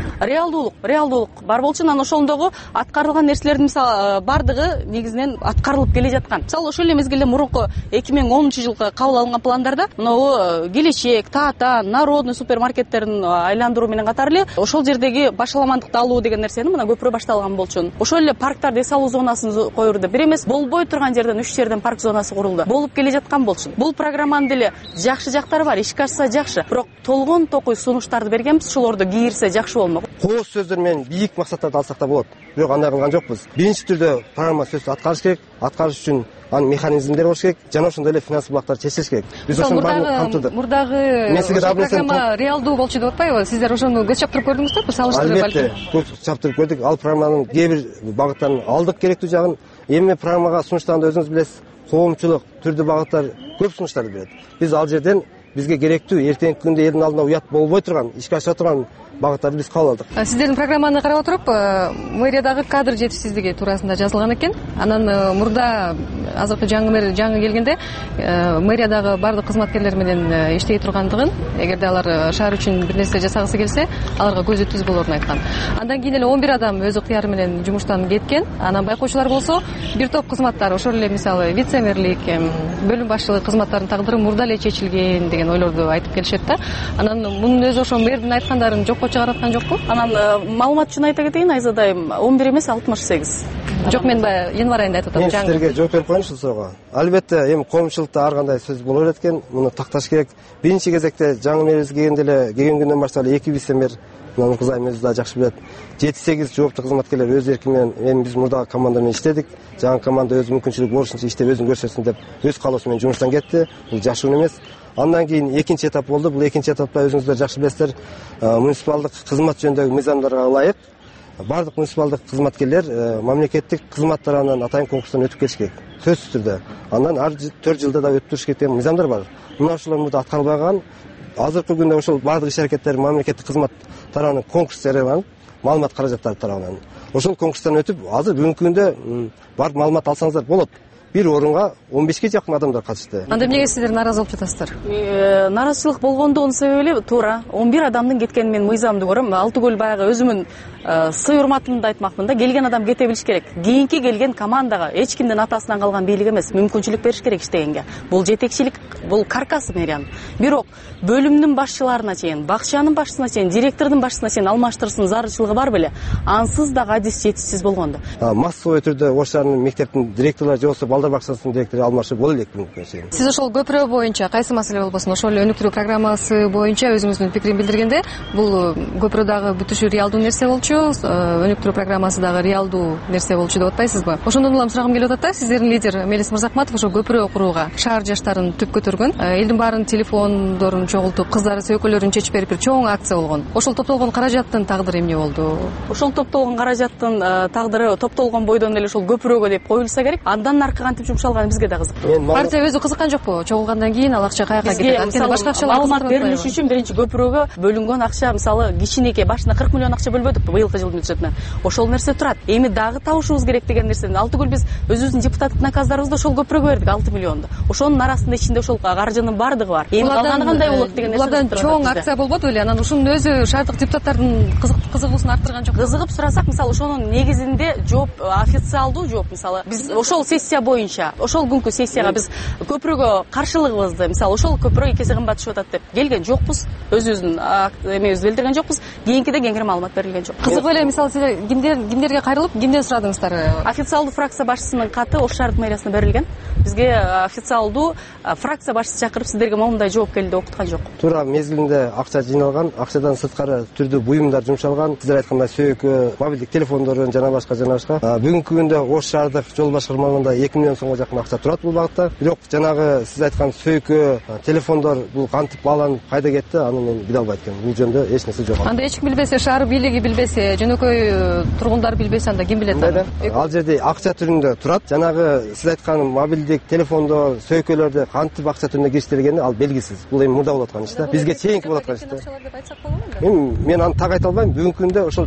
Реалдуулук бар болчу. Анан ошондогу аткарылган нерселердин мисалы бардыгы негизинен аткарылып келе жаткан. Мисалы ошол эле мезгилде мурунку 2010-жылкы кабыл алынган пландарда могу Келечек, Таатан, Народный супермаркеттерин айландыруу менен катары эле ошол жердеги башаламандыкты алуу деген нерсени мына көпүрө башталган болчу. Ошол эле парктарда эс алуу зонасын коюрду. Бир эмес, болбой турган жерден 3 жерден парк зонасы курулду. Болуп келе жаткан болчу. Бул программанын деле жакшы жактары бар, ишке ашса жакшы. Бирок толгон токуй сунуштарды бергенбиз, ошолорду кийирсе жакшы болмок. Кооз сөздөр менен бийик максаттарды алсак да болот. Бирок андай кылган жокпуз. Биринчи түрдө программа сөзсүз аткарыш керек. Аткарыш үчүн анын механизмдери болуш керек. Жана ошондой эле финанс булактарды чечиш керек. Биз ошону баарын камтыдык. Мурдагы программа реалдуу болчу деп атпайбы? Сиздер ошону көз чаптырып көрдүңүздөрбү? Салыштырып балким. Көз чаптырып көрдүк. Ал программанын кээ бир багыттарын алдык керектүү жагын. Эми программага сунуштаганда өзүңүз билесиз, коомчулук түрдүү багыттар көп сунуштарды берет. Биз ал жерден бизге керектүү эртеңки күндө элдин алдында уят болбой турган, ишке аша турган багыттарды биз кабыл алдык. Сиздердин программаны карап отуруп, мэриядагы кадр жетишсиздиги туурасында жазылган экен. Анан мурда азыркы жаңы келгенде мэриядагы бардык кызматкерлер менен иштей тургандыгын, эгерде алар шаар үчүн бир нерсе жасагысы келсе, аларга көзү түз болорун айткан. Андан кийин эле 11 адам өз ыктыяры менен жумуштан кеткен. Анан байкоочулар болсо бир топ кызматтар, ошол эле мисалы вице-мэрлик, бөлүм башчылыгы кызматтарынын тагдыры мурда эле чечилген деген ойлорду айтып келишет да. Анан мунун өзү ошо мэрдин айткандарын жокко чыгараткан жокпу? Анан маалымат үчүн айта кетейин, Айзадайым, 11 эмес 68. Жок, мен январь айында айтып атам. Мен сиздерге жооп берип коеюнчу сого. Албетте, эми коомчулукта ар кандай сөз боло берет экен, муну такташ керек. Биринчи кезекте жаңы мэрибиз келген күндөн баштап эле 2 вице-мэр, мына Кызайым өзү да жакшы билет. 7-8 жооптуу кызматкерлер өз эрки менен, эми биз мурдагы команда менен иштедик. Жаңы команда өз мүмкүнчүлүгү болушунча иштеп өзүн көрсөтсүн деп өз каалоосу менен жумуштан кетти. Бул жашуун эмес. Андан кийин экинчи этап болду. Бул экинчи этапта өзүңүздөр жакшы билесиздер, муниципалдык кызмат жөнүндөгү мыйзамдарга ылайык бардык муниципалдык кызматкерлер мамлекеттик кызмат тарабынан атайын конкурстан өтүп келиш керек. Сөзсүз түрдө. Андан ар 4 жылда да өтүп туруш керек деген мыйзамдар бар. Мына ошолор мурда аткарылбай калган. Азыркы күндө ошол бардык иш-аракеттер мамлекеттик кызмат тарабынан конкурс жарыяланып, маалымат каражаттары тарабынан. Ошол конкурстан өтүп, азыр бүгүнкү күндө барып маалымат алсаңыздар болот. Бир орунга 15ге жакын адамдар катышты. Анда эмнеге сиздер нааразы болуп жатасыздар? Нааразычылык болгондугунун себеби туура 11 адамдын кеткенин мен мыйзамдуу көрөм. Алтыгөл баягы өзүмүн сый урматымды айтмакмын да. Келген адам кете билиш керек. Кийинки келген командага эч кимдин атасынан калган бийлик эмес, мүмкүнчүлүк бериш керек иштегенге. Бул жетекчилик, бул каркасы мэриянын. Бирок бөлүмдүн башчыларына чейин, бакчанын башчысына чейин, директордун башчысына чейин алмаштырсын зарылчылыгы бар беле. Ансыз да адис жетишсиз болгонду. Массовый түрдө Ош шаарынын мектептин директорлору же болбосо балдар бакчасынын директору алмашып боло элек бүгүнкү чейин. Сиз ошол көпүрө боюнча кайсы маселе болбосун, ошол өнүктүрүү программасы боюнча өзүңүздүн пикирин билдиргенде, бул көпүрө дагы бүтүшү реалдуу нерсе болчу, өнүктүрүү программасы дагы реалдуу нерсе болчу деп атпайсызбы? Ошондон улам сурагым келип атат да, сиздердин лидер Мелис Мырзахматов ошо көпүрө курууга шаар жаштарын түп көтөргөн, элдин баарынын телефондорун чогултуп, кыздары сөйкөлөрүн чечип берип бир чоң акция болгон. Ошол топтолгон каражаттын тагдыры эмне болду? Ошол топтолгон каражаттын тагдыры топтолгон бойдон эле ошол көпүрөгө деп коюлса керек. Андан аркы кантип жумшалганы бизге да кызык. Партия өзү кызыккан жокпу? Чогулгандан кийин ал акча каяка кетет? Анткени башка акчалар маалымат берилиши үчүн биринчи көпүрөгө бөлүнгөн акча, мисалы кичинекей башына 40 миллион акча бөлбөдүкпү быйылкы жылдын бюджетине. Ошол нерсе турат. Эми дагы табышыбыз керек деген нерсени Алтыгөл биз өзүбүздүн депутаттык наказдарыбызды ошол көпүрөгө бердик 6 миллионду. Ошонун арасында ичинде ошол каржынын бардыгы бар. Эми калганы кандай болот деген нерсе. Булардан чоң акция болбоду беле? Анан ушунун өзү шаардык депутаттардын кызыгуусун арттырган жок. Кызыгып сурасак, мисалы ошонун негизинде жооп официалдуу жооп, мисалы биз ошол сессия боюнча, ошол күнкү сессияга биз көпүрөгө каршылыгыбызды, мисалы ошол көпүрө 2 эсе кымбат түшүп атат деп келген жокпуз. Өзүбүздүн эмебизди билдирген жокпуз. Кийинкиде кеңири маалымат берилген жок. Кызык эле, мисалы сиздер кимдерге кайрылып, кимден сурадыңыздар? Официалдуу фракция башчысынын каты Ош шаардык мэриясына берилген. Бизге официалдуу фракция башчысы чакырып сиздерге момундай жооп келди деп окуткан жок. Туура мезгилинде акча жыйналган, акчадан сырткары түрдүү буюмдар жумшалган. Сиздер айткандай сөйкө, мобилдик телефондордон жана башка. Бүгүнкү күндө Ош шаардык жол башкармалыгында 2 миллион сомго жакын акча турат бул багытта. Бирок жанагы сиз айткан сөйкө, телефондор бул кантип бааланып кайда кетти, аны мен биле албайт экенмин. Бул жөнүндө эч нерсе жок. Анда эч ким билбесе, шаар бийлиги билбесе, жөнөкөй тургундар билбесе, анда ким билет аны? Ал жерде акча түрүндө турат. Жанагы сиз айткан мобилдик телефондор, сөйкөлөрдө кантип акча түрүндө кириштерилгени ал белгисиз. Бул эми мурда болуп аткан иш да. Бизге чейинки болуп аткан иш да. Мен аны так айта албайм. Бүгүнкү күндө ошол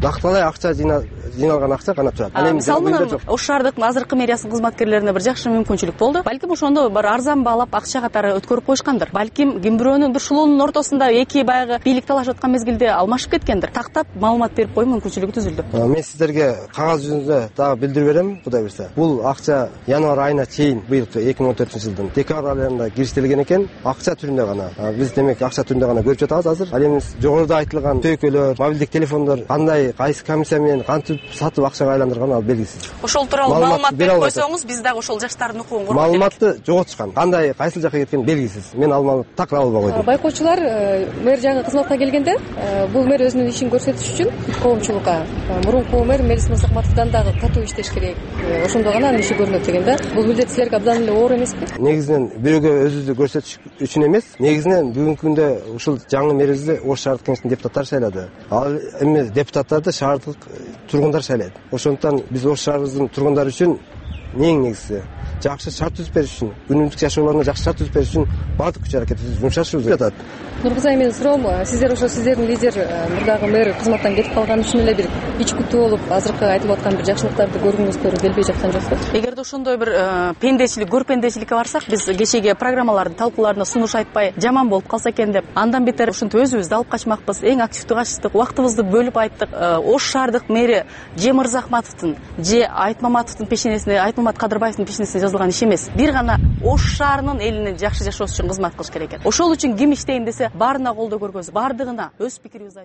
накталай акча жыйналган акча гана турат. Мисалы менен Ош шаардык азыркы мэриясынын кызматкерлерине бир жакшы мүмкүнчүлүк болду. Балким ошондо бир арзан баалап акча катары өткөрүп коюшкандыр. Балким ким бирөөнүн душулуунун ортосунда эки баягы бийлик талашып аткан мезгилде алмашып кеткендир. Тактап маалымат берип коюу мүмкүнчүлүгү түзүлдү. Мен сиздерге кагаз жүзүндө дагы билдирип берем, Кудай буйрса. Бул акча январь айына чейин быйыл 2014-жылдын декабрь айында кирişтирилген экен, акча түрүндө гана. Биз демек акча түрүндө гана көрүп жатабыз азыр. Ал эми жогоруда айтылган төйкөлөр, мобилдик телефондор кандай, кайсы комиссия менен кантип сатып акчага айландырган ал белгисиз. Ошол тууралуу маалымат берип койсоңуз, биз дагы ошол жаштардын укугун коргоп. Маалыматты жоготушкан. Кандай, кайсы жака кеткен белгисиз. Мен ал маалыматты такыр албай койдум. Байкоочулар мэр жаңы кызматка келгенде, бул мэр өзүнүн ишин көрсөтүш үчүн коомчулукка мурунку мэр Мелис Мырзахматовдон дагы катуу иштеш керек. Ошондо гана анын иши көрүнөт деген да. Бул милдет силерге абдан эле оор эмеспи? Негизинен бирөөгө өзүбүздү көрсөтүш үчүн эмес, негизинен бүгүнкү күндө ушул жаңы мэрибизди Ош шаардык кеңештин депутаттары шайлады. Ал эми депутаттарды шаардык тургундар шайлайт. Ошондуктан биз Ош шаарыбыздын тургундары үчүн эң негизгиси жакшы шарт түзүп бериш үчүн, күнүмдүк жашоолоруна жакшы шарт түзүп бериш үчүн баардык күч аракетибизди жумшашыбыз жатат. Нургуза айым, менин суроом, сиздердин лидер мурдагы мэр кызматтан кетип калганы үчүн эле бир ич күтүү болуп, азыркы айтылып аткан бир жакшылыктарды көргүңүздөр келбей жаткан жокпу? Эгерде ошондой бир пендечилик, көрпендечиликке барсак, биз кечеги программалардын талкууларына сунуш айтпай жаман болуп калса экен деп, андан бетер ушинтип өзүбүздү алып качмакпыз. Эң активдүү качтык, убактыбызды бөлүп айттык. Ош шаардык мэри же Мырзахматовдун, же Айтмаматовдун пешенесине, Айтмамат Кадырбаевдин пешенесине жазылган иш эмес. Бир гана Ош шаарынын элине жакшы жашоосу үчүн кызмат кылыш керек экен. Ошол үчүн ким иштейин десе, баарына колдоо көргөзүп, баардыгына өз пикирибизди